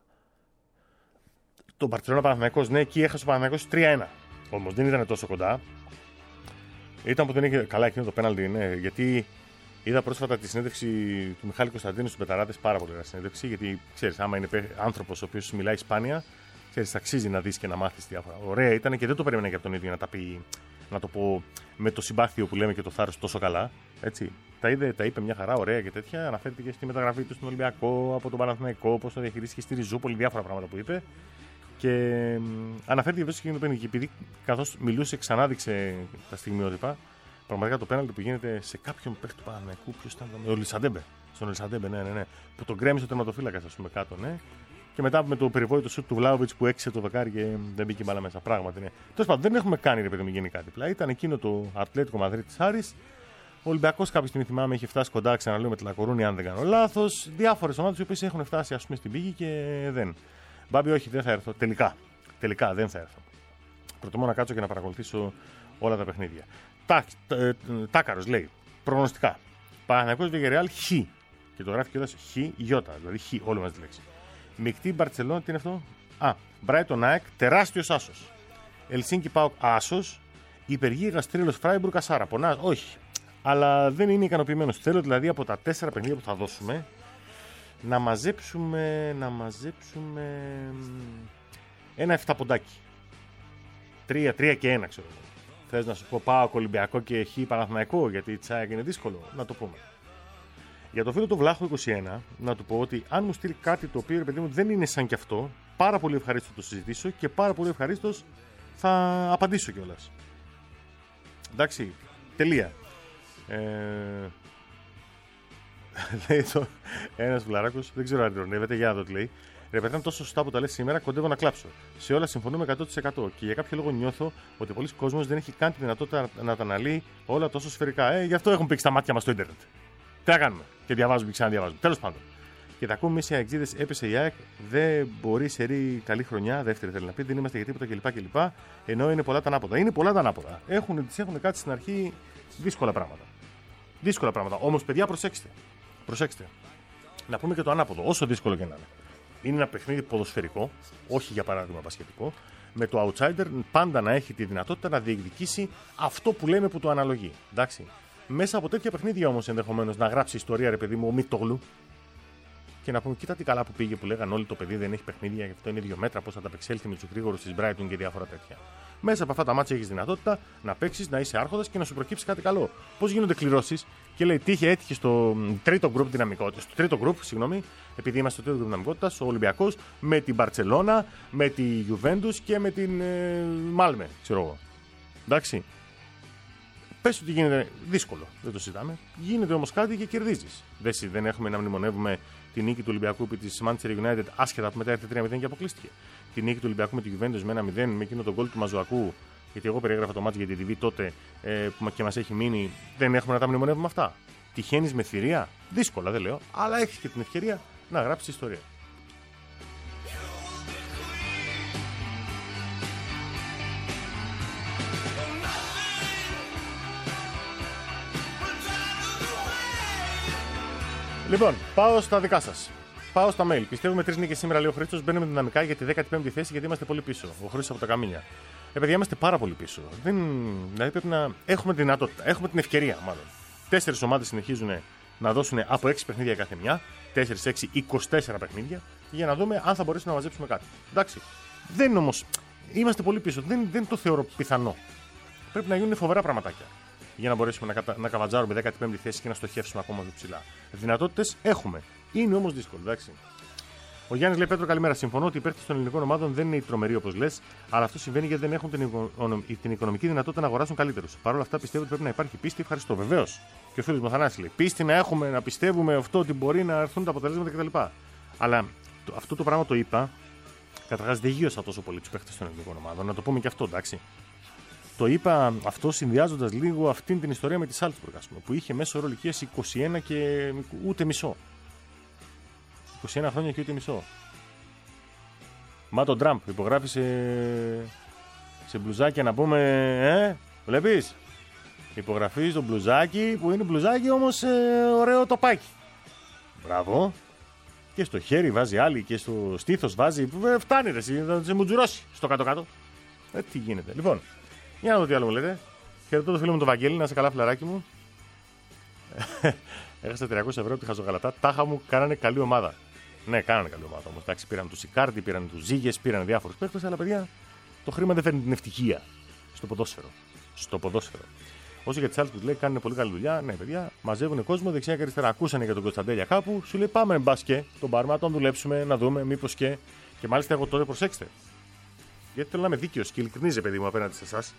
Το Μπαρτσελόνα Παναθηναϊκός, ναι, εκεί έχασε ο Παναθηναϊκός 3-1. Όμως δεν ήταν τόσο κοντά. Ήταν που δεν είχε. Καλά, εκείνο το πέναλτι, ναι, γιατί Είδα πρόσφατα τη συνέντευξη του Μιχάλη Κωνσταντίνου στους Μπεταράδες, πάρα πολύ ωραία συνέντευξη, γιατί ξέρεις, άμα είναι άνθρωπος ο οποίος μιλάει σπάνια, ξέρεις, αξίζει να δεις και να μάθεις διάφορα. Ωραία ήταν και δεν το περίμενα και από τον ίδιο να τα πει, να το πω με το συμπάθειο που λέμε και το θάρρος τόσο καλά. Έτσι. Τα είπε μια χαρά, ωραία και τέτοια. Αναφέρθηκε και στη μεταγραφή του στον Ολυμπιακό, από τον Παναθηναϊκό, πώς το διαχειρίστηκε στη Ριζούπολη, διάφορα πράγματα που είπε. Και αναφέρθηκε βέβαια και το πέναλτι. Και επειδή καθώς μιλούσε, ξανάδειξε τα στιγμιότυπα. Πραγματικά το πέναλτι που γίνεται σε κάποιον παίχτη του Παναθηναϊκού, ποιος ήταν, ο Λισαντέμπε. Στον Λισαντέμπε, ναι. Που τον γκρέμισε ο τερματοφύλακα, α πούμε, κάτω, ναι. Και μετά με το περιβόητο σουτ του Βλάοβιτς που έξισε το δοκάρι και δεν μπήκε μπάλα μέσα. Πράγματι, ναι. Τέλος πάντων, δεν έχουμε κάνει ρε παιδί μου γενικά διπλά. Ήταν εκείνο το Ατλέτικο Μαδρίτη της Άρης. Ο Ολυμπιακός κάποια στιγμή θυμάμαι είχε φτάσει κοντά, ξαναλέω με τη Λακορούνη, αν δεν κάνω λάθος. Διάφορες ομάδες οι οποίες έχουν φτάσει ας πούμε στην πύγη και δεν. Μπάμπη, όχι, δεν θα έρθω. Τελικά δεν θα έρθω. Προτιμώ να κάτσω και να παρακολουθήσω όλα τα παιχνίδια. Τάκαρος λέει προγνωστικά. Παναθηναϊκός Βιγερεάλ Χ. Και το γράφει κιόλας Χ, Ι, δηλαδή Χ, όλη μας τη λέξη. Μεικτή Μπαρτσελόνα, τι είναι αυτό? Μπράιτον ΑΕΚ, τεράστιος άσος. Ελσίνκι ΠΑΟΚ άσος. Υπεργίγας Τρίλος Φράιμπουργκ Ασάρα. Πονάς, όχι. Αλλά δεν είναι ικανοποιημένος. Θέλω δηλαδή από τα 4 παιχνίδια που θα δώσουμε να μαζέψουμε ένα 7 ποντάκι. 3 και 1 ξέρω εγώ. Θες να σου πω ΠΑΟΚ Ολυμπιακό και Χ Παναθηναϊκό, γιατί η Τσάιακ είναι δύσκολο να το πούμε. Για το φίλο του Βλάχου 21, να του πω ότι αν μου στείλει κάτι το οποίο ρε παιδί μου δεν είναι σαν κι αυτό, πάρα πολύ ευχαρίστω το συζητήσω και πάρα πολύ ευχαρίστω θα απαντήσω κιόλας. Εντάξει, τελεία. Λέει ένας βλαράκος, δεν ξέρω αν ειρωνεύεται, για να δω τι λέει. Ρε παιδιά, τόσο σωστά που τα λες σήμερα, κοντεύω να κλάψω. Σε όλα συμφωνούμε 100%. Και για κάποιο λόγο νιώθω ότι πολλοί κόσμος δεν έχει καν τη δυνατότητα να τα αναλύει όλα τόσο σφαιρικά. Γι' αυτό έχουν πήξει τα μάτια μας στο Ιντερνετ. Τι να κάνουμε. Και διαβάζουμε και ξαναδιαβάζουμε. Τέλος πάντων. Και τα ακούμε εμείς οι αεξίδες, έπεσε η ΑΕΚ, δεν μπορεί σε ρί καλή χρονιά, δεύτερη θέλει να πει, δεν είμαστε για τίποτα κλπ. Ενώ είναι πολλά τα ανάποδα. Είναι πολλά τα ανάποδα. Τις έχουν κάτι στην αρχή δύσκολα πράγματα. Όμως, παιδιά, προσέξτε. Να πούμε και το ανάποδο, όσο δύσκολο και να είναι. Είναι ένα παιχνίδι ποδοσφαιρικό, όχι για παράδειγμα μπασκετικό, με το outsider πάντα να έχει τη δυνατότητα να διεκδικήσει αυτό που λέμε που το αναλογεί. Εντάξει. Μέσα από τέτοια παιχνίδια όμως ενδεχομένως να γράψει ιστορία, ρε παιδί μου, ο Μητόγλου και να πούμε: κοίτα τι καλά που πήγε που λέγαν όλοι το παιδί δεν έχει παιχνίδια, γι' αυτό είναι 2 μέτρα, πώς θα τα απεξέλθει με τους γρήγορους της Brighton και διάφορα τέτοια. Μέσα από αυτά τα μάτια έχεις δυνατότητα να παίξεις, να είσαι άρχοντας και να σου προκύψει κάτι καλό. Πώς γίνονται κληρώσεις και λέει: έτυχε στο τρίτο group δυναμικότητα. Στο τρίτο group, συγγνώμη, επειδή είμαστε στο τρίτο group δυναμικότητα, ο Ολυμπιακός με την Μπαρτσελώνα, με τη Juventus και με την Μάλμε, ξέρω εγώ. Εντάξει. Πες ότι γίνεται δύσκολο, δεν το συζητάμε. Γίνεται όμως κάτι και κερδίζεις. Δεν έχουμε να μνημονεύουμε τη νίκη του Ολυμπιακού επί της Manchester United, άσχετα που μετά έρθει 3-0 και αποκλείστηκε. Τη νίκη του Ολυμπιακού με τη Juventus με 1-0, με εκείνο τον γκολ του Μαζουακού, γιατί εγώ περιέγραφα το μάτι για τη TV τότε και μας έχει μείνει. Δεν έχουμε να τα μνημονεύουμε αυτά. Τυχαίνεις με θηρία, δύσκολα δεν λέω, αλλά έχεις και την ευκαιρία να γράψεις ιστορία. Λοιπόν, πάω στα δικά σας. Πάω στα mail. Πιστεύουμε 3 νίκες σήμερα, λέει ο Χρήστος. Μπαίνουμε δυναμικά για τη 15η θέση γιατί είμαστε πολύ πίσω. Ο Χρήστος από τα Καμίνια. Παιδιά, είμαστε πάρα πολύ πίσω. Δηλαδή πρέπει να έχουμε τη δυνατότητα, έχουμε την ευκαιρία μάλλον. 4 ομάδες συνεχίζουν να δώσουν από 6 παιχνίδια κάθε μια. 4-6, 24 παιχνίδια. Για να δούμε αν θα μπορέσουμε να μαζέψουμε κάτι. Εντάξει. Δεν όμως. Είμαστε πολύ πίσω. Δεν το θεωρώ πιθανό. Πρέπει να γίνουν φοβερά πραγματάκια για να μπορέσουμε να καβατζάρουμε 15η θέση και να στοχεύσουμε ακόμα πιο ψηλά. Δυνατότητες έχουμε. Είναι όμως δύσκολο, εντάξει. Ο Γιάννης λέει: Πέτρο, καλημέρα. Συμφωνώ ότι οι παίκτες των ελληνικών ομάδων δεν είναι οι τρομεροί όπως λες, αλλά αυτό συμβαίνει γιατί δεν έχουν την οικονομική δυνατότητα να αγοράσουν καλύτερους. Παρ' όλα αυτά πιστεύω ότι πρέπει να υπάρχει πίστη. Ευχαριστώ. Βεβαίως. Και ο φίλος μου Θανάσης λέει: Πίστη να έχουμε, να πιστεύουμε αυτό ότι μπορεί να έρθουν τα αποτελέσματα κτλ. Αλλά αυτό το πράγμα το είπα. Καταρχάς δεν γύρωσα τόσο πολύ τους παίκτες των ελληνικών ομάδων. Να το πούμε και αυτό, εντάξει. Το είπα αυτό συνδυάζοντας λίγο αυτήν την ιστορία με τη Salzburg, ας πούμε, που είχε μέσο όρο ηλικίας 21 και ούτε μισό. 21 χρόνια και ούτε μισό. Μα τον Τραμπ υπογράφει σε μπλουζάκια να πούμε, βλέπεις. Υπογραφεί στο μπλουζάκι που είναι μπλουζάκι όμως ωραίο τοπάκι. Μπράβο. Και στο χέρι βάζει άλλη και στο στήθος βάζει. Φτάνει ρε, θα σε μουτζουρώσει στο κάτω-κάτω. Τι γίνεται. Λοιπόν, για να δω τι άλλο μου λέτε. Χαιρετώ το φίλο μου τον Βαγγέλη, να είσαι καλά, φιλαράκι μου. Έχασα 300 ευρώ από τη Χαζογαλατά. Τάχα μου κάνανε καλή ομάδα. Ναι, κάνανε καλή ομάδα όμως. Εντάξει, πήραν του Ικάρντι, πήραν του Ζήγες, πήραν διάφορους παίκτες, αλλά παιδιά, το χρήμα δεν φέρνει την ευτυχία στο ποδόσφαιρο. Όσο για τη Σάλτσμπουργκ λέει κάνουν πολύ καλή δουλειά. Ναι, παιδιά, μαζεύουν κόσμο δεξιά και αριστερά. Ακούσανε για τον Κωνσταντέλια κάπου. Σου λέει πάμε μπάσκετ, τον πάρουμε, να τον δουλέψουμε, να δούμε μήπως και. Και μάλιστα εγώ τότε προσέξτε. Γιατί θέλω να είμαι δίκαιος και ειλικρινής, παιδί μου, απέναντι σε εσάς.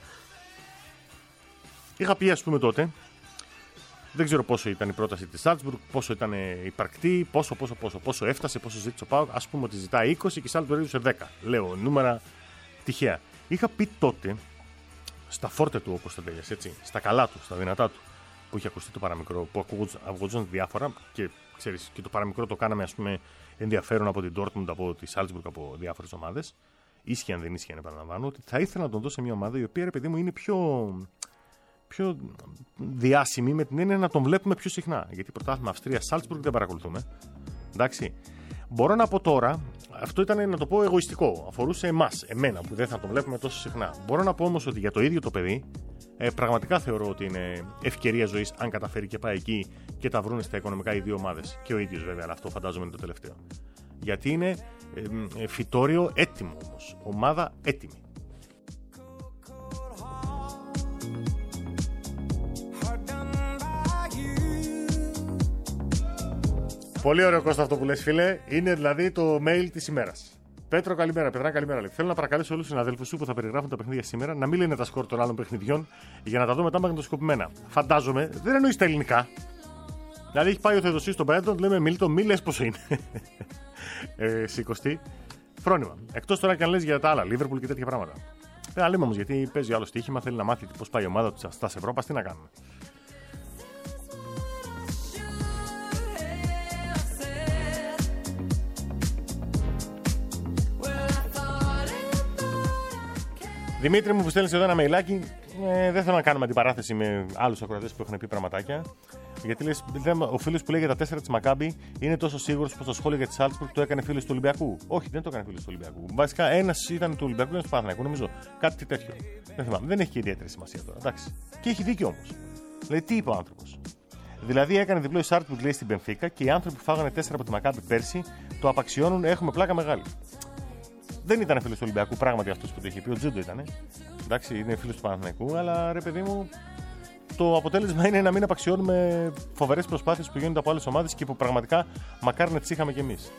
Είχα πει, ας πούμε, τότε. Δεν ξέρω πόσο ήταν η πρόταση της Σάλτσμπουργκ, πόσο ήταν υπαρκτή, πόσο έφτασε, πόσο ζήτησε ο ΠΑΟΚ. Ας πούμε ότι ζητάει 20 και η Σάλτσμπουργκ έδωσε 10. Λέω νούμερα τυχαία. Είχα πει τότε. Στα φόρτε του ο Κωνσταντέλιας, έτσι, στα καλά του, στα δυνατά του, που είχε ακουστεί το παραμικρό, που ακουγόντουσαν διάφορα και ξέρεις, και το παραμικρό το κάναμε, ας πούμε, ενδιαφέρον από την Dortmund, από τη Salzburg, από διάφορες ομάδες. Ίσχυαν, δεν ίσχυαν, επαναλαμβάνω, ότι θα ήθελα να τον δώσω σε μια ομάδα η οποία, ρε παιδί μου, είναι πιο διάσημη με την έννοια να τον βλέπουμε πιο συχνά. Γιατί πρωτάθλημα Αυστρία, Salzburg δεν παρακολουθούμε. Εντάξει. Μπορώ να πω τώρα, αυτό ήταν να το πω εγωιστικό, αφορούσε εμένα που δεν θα τον βλέπουμε τόσο συχνά. Μπορώ να πω όμως ότι για το ίδιο το παιδί, πραγματικά θεωρώ ότι είναι ευκαιρία ζωής αν καταφέρει και πάει εκεί και τα βρούνε στα οικονομικά οι δύο ομάδες. Και ο ίδιος βέβαια, αλλά αυτό φαντάζομαι είναι το τελευταίο. Γιατί είναι φυτόριο έτοιμο όμως, ομάδα έτοιμη. Πολύ ωραίο Κώστα αυτό που λες, φίλε. Είναι δηλαδή το mail της ημέρας. Πέτρο, καλημέρα. Πετρά, καλημέρα. Θέλω να παρακαλέσω όλους τους συναδέλφους σου που θα περιγράφουν τα παιχνίδια σήμερα να μην λένε τα σκορ των άλλων παιχνιδιών για να τα δω μετά μαγνητοσκοπημένα. Φαντάζομαι, δεν εννοείς τα ελληνικά. Δηλαδή έχει πάει ο Θεοδοσίος στον Brighton, λέμε Μίλτο, μη λες πόσο είναι. Σηκωστή. Φρόνημα. Εκτός τώρα και αν λες για τα άλλα, Liverpool και τέτοια πράγματα. Δεν λέμε όμως γιατί παίζει άλλο στοίχημα, θέλει να μάθει πώς πάει η ομάδα του στα Ευρώπα, τι να κάνουμε. Δημήτρη μου που στέλνεις εδώ ένα μεϊλάκι, δεν θέλω να κάνουμε αντιπαράθεση με άλλους ακροατές που έχουν πει πραγματάκια. Γιατί λες, ο φίλος που λέει για τα 4 της Μακάμπι είναι τόσο σίγουρος πως το σχόλιο για τη Σάλτσμπουργκ το έκανε φίλος του Ολυμπιακού. Όχι, δεν το έκανε φίλος του Ολυμπιακού. Βασικά ένας ήταν του Ολυμπιακού, ένας του Παναθηναϊκού, νομίζω. Κάτι τέτοιο. Δεν θυμάμαι. Δεν έχει και ιδιαίτερη σημασία τώρα. Εντάξει. Και έχει δίκιο όμως. Δηλαδή, τι είπε ο άνθρωπος. Δηλαδή, έκανε διπλό η Σάλτσμπουργκ λέει στην Μπενφίκα και οι άνθρωποι που φάγανε 4 από τη Μακάμπι πέρσι το απαξιώνουν, έχουμε πλάκα μεγάλη. Δεν ήταν φίλος του Ολυμπιακού, πράγματι αυτός που το είχε πει. Ο Τζούντο ήταν. Εντάξει, είναι φίλος του Παναθηναϊκού, αλλά ρε παιδί μου, το αποτέλεσμα είναι να μην απαξιώνουμε φοβερές προσπάθειες που γίνονται από άλλες ομάδες και που πραγματικά μακάρι να τις είχαμε κι εμείς.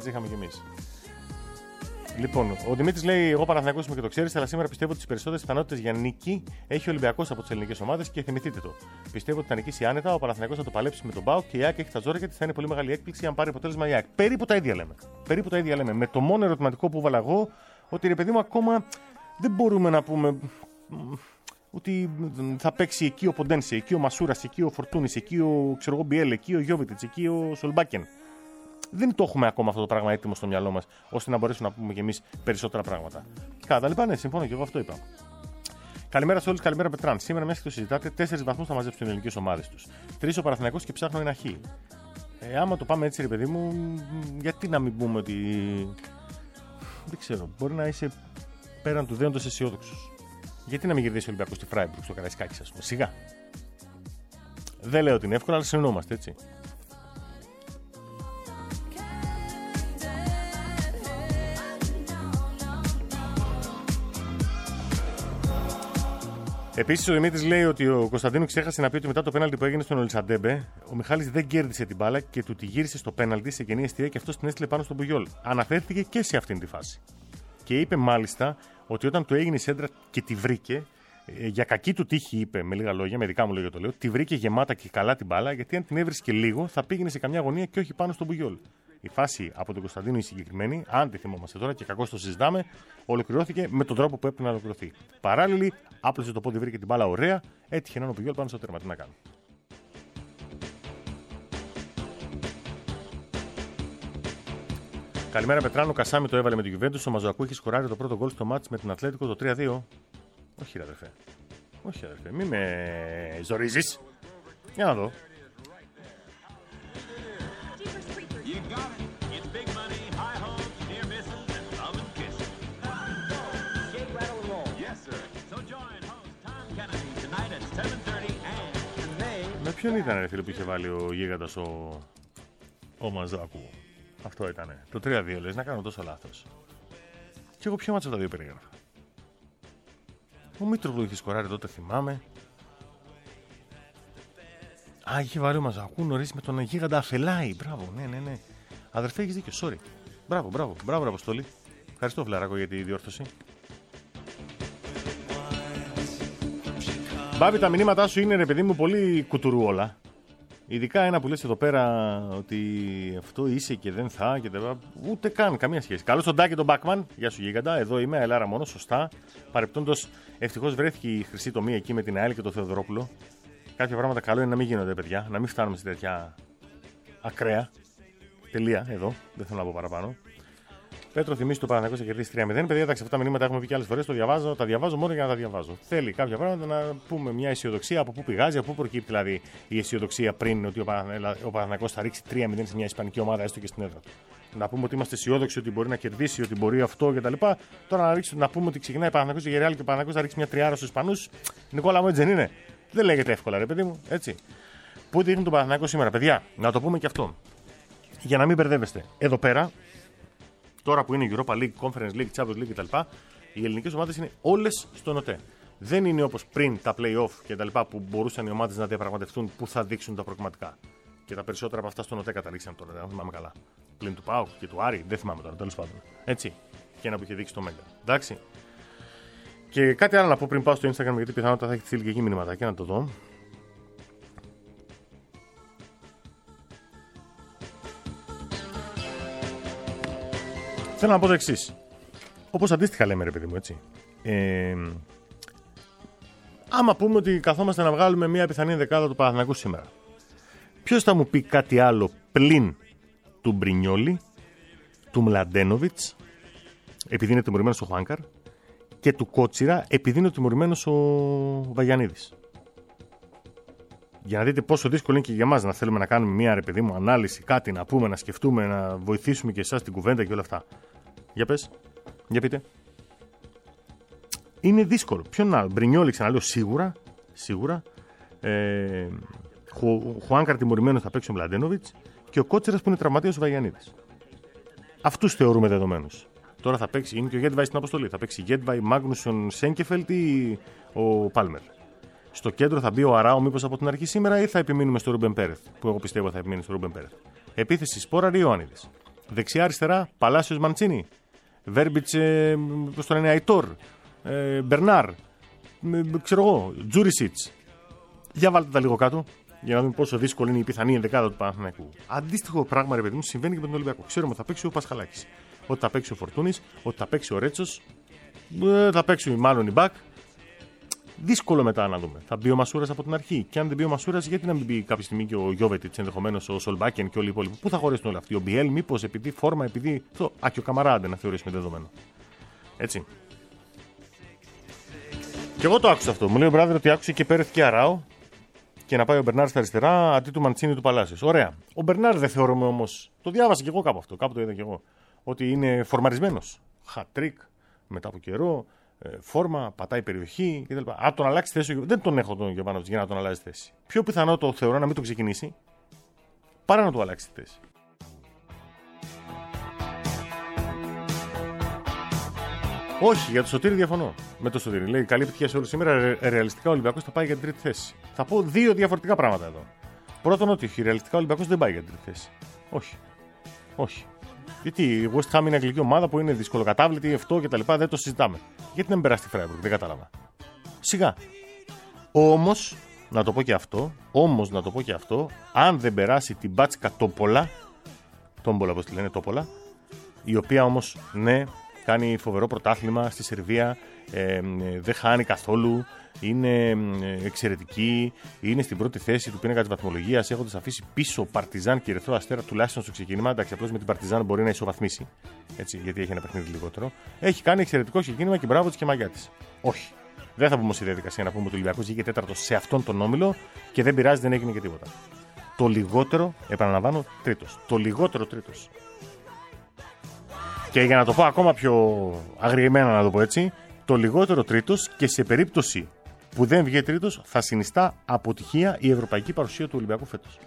Λοιπόν, ο Δημήτρης λέει: εγώ Παναθηναϊκός είμαι και το ξέρεις, αλλά σήμερα πιστεύω ότι τις περισσότερες πιθανότητες για νίκη έχει ο Ολυμπιακός από τις ελληνικές ομάδες και θυμηθείτε το. Πιστεύω ότι θα νικήσει άνετα, ο Παναθηναϊκός θα το παλέψει με τον ΠΑΟΚ και η ΑΕΚ έχει τα ζόρια της, θα είναι πολύ μεγάλη έκπληξη αν πάρει αποτέλεσμα η ΑΕΚ. Περίπου τα ίδια λέμε. Με το μόνο ερωτηματικό που βάλα εγώ, ότι ρε παιδί μου ακόμα δεν μπορούμε να πούμε ότι θα παίξει εκεί ο Ποντένσε, εκεί ο Μασούρας, εκεί ο Φορτούνης, εκεί ο Μπιέλ, εκεί ο Γιώβιτιτς, εκεί ο Σολμπάκεν. Δεν το έχουμε ακόμα αυτό το πράγμα έτοιμο στο μυαλό μας, ώστε να μπορέσουμε να πούμε κι εμείς περισσότερα πράγματα. Κατά λοιπά, ναι, συμφωνώ και εγώ αυτό είπα. Καλημέρα σε όλους, καλημέρα Πετράν. Σήμερα, μια και το συζητάτε, 4 βαθμούς θα μαζέψουν οι ελληνικές ομάδες τους. 3 ο Παναθηναϊκός και ψάχνω ένα χ. Άμα το πάμε έτσι, ρε παιδί μου, γιατί να μην πούμε ότι. Δεν ξέρω, μπορεί να είσαι πέραν του δέοντος αισιόδοξος. Γιατί να μην κερδίσει ο Ολυμπιακός στη Φράιμπουργκ, στο Καραϊσκάκη, ας πούμε. Σιγά. Δεν λέω ότι είναι εύκολο, αλλά συνεννόμαστε έτσι. Επίσης, ο Δημήτρης λέει ότι ο Κωνσταντίνου ξέχασε να πει ότι μετά το πέναλτι που έγινε στον Ολισαντέμπε, ο Μιχάλης δεν κέρδισε την μπάλα και του τη γύρισε στο πέναλτι σε κενή εστία και αυτό την έστειλε πάνω στον Πουγιόλ. Αναφέρθηκε και σε αυτήν τη φάση. Και είπε μάλιστα ότι όταν του έγινε η σέντρα και τη βρήκε, για κακή του τύχη, είπε με λίγα λόγια, με δικά μου λόγια το λέω, τη βρήκε γεμάτα και καλά την μπάλα, γιατί αν την έβρισκε λίγο θα πήγαινε σε καμιά γωνία και όχι πάνω στον Πουγιόλ. Η φάση από τον Κωνσταντίνο η συγκεκριμένη, αν τη θυμόμαστε τώρα και κακώς το συζητάμε, ολοκληρώθηκε με τον τρόπο που έπρεπε να ολοκληρωθεί. Παράλληλη, άπλωσε το πόδι, βρήκε την μπάλα ωραία, έτυχε έναν ο Πουγιόλ πάνω στο τέρμα. Τι να κάνει. Καλημέρα Πετράνο, Κασάμι το έβαλε με την Juventus, ο Μαζοακού έχει σκοράρει το πρώτο γκολ στο μάτς με την Ατλέτικο το 3-2. Όχι, αδερφέ. Όχι, αδερφέ. Μη με ζορίζεις. Για να δω. Με Ποιον ήταν ρε φίλε που είχε βάλει ο γίγαντας ο Μαζάκου? Αυτό ήτανε. Το 3-2 λες, να κάνω τόσο λάθος. Και εγώ ποιο μάτσο τα δύο περιγράφα? Ο Μήτρογλου είχε σκοράρει τότε, θυμάμαι. Α, είχε βάλει ο Μαζακού νωρίς με τον γίγαντα Αφελάη. Μπράβο, ναι. Αδερφέ, έχεις δίκιο, sorry. Μπράβο, Αποστόλη. Ευχαριστώ, Φλαράκο, για τη διόρθωση. Μπάμπη, τα μηνύματά σου είναι, ρε παιδί μου, πολύ κουτουρού όλα. Ειδικά ένα που λες εδώ πέρα ότι αυτό είσαι και δεν θα και τα... Ούτε καν, καμία σχέση. Καλώς τον Τάκη τον Μπάκμαν. Γεια σου γίγαντα, εδώ είμαι, Ελάρα μόνο, σωστά. Παρεπτόντως, ευτυχώς βρέθηκε η χρυσή τομή εκεί με την ΑΕΛ και το Θεοδωρόπουλο. Κάποια πράγματα καλό είναι να μην γίνονται, παιδιά. Να μην φτάνουμε σε τέτοια ακραία. Τελεία, εδώ. Δεν θέλω να πω παραπάνω. Πέτρο, θυμίζει το Παναθηναϊκός θα κερδίσει 3-0. Παιδιά, εντάξει, αυτά τα μηνύματα έχουμε πει και άλλες φορές. Τα διαβάζω μόνο για να τα διαβάζω. Θέλει κάποια πράγματα να πούμε μια αισιοδοξία από πού πηγάζει, από πού προκύπτει δηλαδή η αισιοδοξία πριν ότι ο Παναθηναϊκός θα ρίξει 3-0 σε μια ισπανική ομάδα, έστω και στην έδρα του. Να πούμε ότι είμαστε αισιόδοξοι ότι μπορεί να κερδίσει, ότι μπορεί αυτό κτλ. Τώρα να πούμε ότι ξεκινάει ο Παναθηναϊκός και Ρεάλ και ο Παναθηναϊκός θα ρίξει μια τριάρα στους Ισπανούς. Νικόλα μου, έτσι δεν είναι? Δεν λέγεται εύκολα, ρε παιδί μου, έτσι. Πού δείχνει τον Παναθηναϊκό σήμερα, παιδιά, να το πούμε και αυτό. Για να μην μπερδεύεστε. Εδώ πέρα, τώρα που είναι Europa League, Conference League, Champions League κτλ., οι ελληνικές ομάδες είναι όλες στον ΟΤΕ. Δεν είναι όπως πριν τα play-off κτλ. Που μπορούσαν οι ομάδες να διαπραγματευτούν που θα δείξουν τα προκριματικά. Και τα περισσότερα από αυτά στον ΟΤΕ καταλήξαν τώρα, δεν θυμάμαι καλά. Πλην του ΠΑΟΚ και του Άρη, δεν θυμάμαι τώρα, τέλος πάντων. Έτσι. Και ένα που είχε δείξει το Μέγκα. Εντάξει. Και κάτι άλλο να πω πριν πάω στο Instagram, γιατί πιθανότατα θα έχετε στείλει και εκεί μηνύματάκι, να το δω. Θέλω να πω το εξής. Όπως αντίστοιχα λέμε, ρε παιδί μου, έτσι. Άμα πούμε ότι καθόμαστε να βγάλουμε μια πιθανή δεκάδα του Παναθηναϊκού σήμερα, ποιος θα μου πει κάτι άλλο πλην του Μπρινιόλι, του Μλαντένοβιτς, επειδή είναι τιμωρημένος ο Χουάνκαρ, και του Κότσιρα, επειδή είναι τιμωρημένος ο Βαγιανίδης? Για να δείτε πόσο δύσκολο είναι και για εμάς να θέλουμε να κάνουμε μια, ρε παιδί μου, ανάλυση, κάτι να πούμε, να σκεφτούμε, να βοηθήσουμε και εσάς την κουβέντα και όλα αυτά. Για πες, για πείτε. Είναι δύσκολο. Ποιον άλλο? Μπρινιόλι, ξαναλέω, σίγουρα. Χουάνκαρ τιμωρημένος θα παίξει ο Μλαντένοβιτς και ο Κότσιρας που είναι τραυματίας ο Βαγιανίδης. Αυτούς θεωρούμε δεδομένους. Τώρα θα παίξει, είναι και ο Γέντβαϊ στην αποστολή. Θα παίξει Γέντβαϊ, Μάγνουσον, Σένκεφελτ ή ο Πάλμερ. Στο κέντρο θα μπει ο Αράο, μήπως από την αρχή σήμερα, ή θα επιμείνουμε στο Ρούμπεν Πέρεθ, που εγώ πιστεύω θα επιμείνει στο Ρούμπεν Πέρεθ. Επίθεση Σπόραρ ή Ιωάννιδης. Δεξιά-αριστερά, Παλάσιος Μαντσίνη. Βέρμπιτς, πώς το λένε, Αϊτόρ. Μπερνάρ. Ξέρω εγώ, Τζούρισιτς. Για βάλτε τα λίγο κάτω, για να δούμε πόσο δύσκολη είναι η πιθανή ενδεκάδα του Παναθηναϊκού. Αντίστοιχο πράγμα, ρε παιδί μου, συμβαίνει και με τον Ολυμπιακό. Ξέρουμε ότι θα παίξει ο Πασχαλάκης, ότι θα παίξει ο Φορτούνης, ότι θα παίξει ο Ρέτσος, θα παίξει μάλλον η Μπακ. Δύσκολο μετά να δούμε. Θα μπει ο Μασούρας από την αρχή. Και αν δεν μπει ο Μασούρας, γιατί να μην μπει κάποια στιγμή και ο Γιώβετιτς, ενδεχομένως ο Σολμπάκεν και όλοι οι υπόλοιποι? Πού θα χωρέσουν όλοι αυτοί? Ο Μπιέλ, μήπως επειδή φόρμα, επειδή. Α, και ο Καμαράντε να θεωρήσουμε δεδομένο. Έτσι. Και εγώ το άκουσα αυτό. Μου λέει ο Μπράδερ ότι άκουσε και Πέρεθ και Αράο και να πάει ο Μπερνάρ στα αριστερά αντί του Μαντσίνη του Παλάσιος. Ωραία. Ο Μπερνάρ δεν θεωρούμε όμως. Το διάβασα και εγώ κάπου αυτό. Κάπου το είδα και εγώ. Ότι είναι φορμαρισμένος. Χατρίκ μετά από καιρό. Φόρμα, πατάει περιοχή κτλ. Αν τον αλλάξει θέση, δεν τον έχω τον Γιωβάνοβιτς για να τον αλλάζει θέση. Πιο πιθανό το θεωρώ να μην το ξεκινήσει παρά να του αλλάξει θέση. Όχι, για το Σωτήρη διαφωνώ. Με το Σωτήρη. Λέει καλή επιτυχία σε όλους σήμερα. Ρεαλιστικά ο Ολυμπιακός θα πάει για την τρίτη θέση. Θα πω δύο διαφορετικά πράγματα εδώ. Πρώτον, ότι ρεαλιστικά ο Ολυμπιακός δεν πάει για την τρίτη θέση. Όχι. Γιατί η West Ham είναι αγγλική ομάδα που είναι δυσκολοκατάβλητη, αυτό κτλ. Δεν το συζητάμε. Γιατί να μην περάσει τη Φράιμπουργκ, δεν κατάλαβα. Σιγά. Όμως, να το πω και αυτό, αν δεν περάσει την Μπάτσκα Τόπολα, πώς τη λένε, Τόπολα, η οποία όμως, ναι, κάνει φοβερό πρωτάθλημα στη Σερβία, δεν χάνει καθόλου, είναι εξαιρετική, είναι στην πρώτη θέση του πίνακα της βαθμολογίας, έχοντας αφήσει πίσω Παρτιζάν και Ερυθρό Αστέρα τουλάχιστον στο ξεκίνημα. Εντάξει, απλώς με την Παρτιζάν μπορεί να ισοβαθμίσει, έτσι, γιατί έχει ένα παιχνίδι λιγότερο. Έχει κάνει εξαιρετικό ξεκίνημα και μπράβο της και μαγιά της. Όχι. Δεν θα πούμε στη διαδικασία να πούμε ότι ο Ολυμπιακός βγήκε τέταρτος σε αυτόν τον όμιλο και δεν πειράζει, δεν έγινε και τίποτα. Το λιγότερο, επαναλαμβάνω, τρίτος. Το λιγότερο τρίτος. Και για να το πω ακόμα πιο αγριεμένα, να το πω έτσι, το λιγότερο τρίτος και σε περίπτωση που δεν βγει τρίτος, θα συνιστά αποτυχία η ευρωπαϊκή παρουσία του Ολυμπιακού φέτος.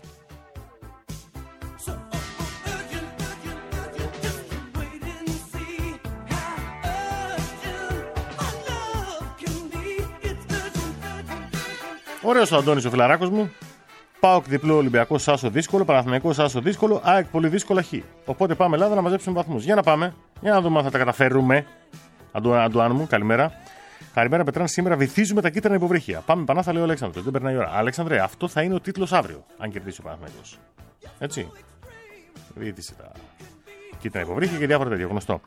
Ωραίος ο Αντώνης ο φιλαράκος μου. ΠΑΟΚ διπλό, Ολυμπιακός άσο δύσκολο, Παναθηναϊκός άσο δύσκολο, ΑΕΚ πολύ δύσκολα χ. Οπότε πάμε Ελλάδα να μαζέψουμε βαθμούς. Για να πάμε, για να δούμε αν θα τα καταφέρουμε. Αντουάν μου, καλημέρα. Καλημέρα, Πετράν. Σήμερα βυθίζουμε τα κίτρινα υποβρύχια. Πάμε Πανάθα, λέει ο Αλέξανδρος. Δεν περνάει η ώρα. Αλέξανδρε, αυτό θα είναι ο τίτλος αύριο, αν κερδίσει ο Παναθηναϊκός. Έτσι. Βύθισε τα κίτρινα υποβρύχια και διάφορα τέτοια. Γνωστό.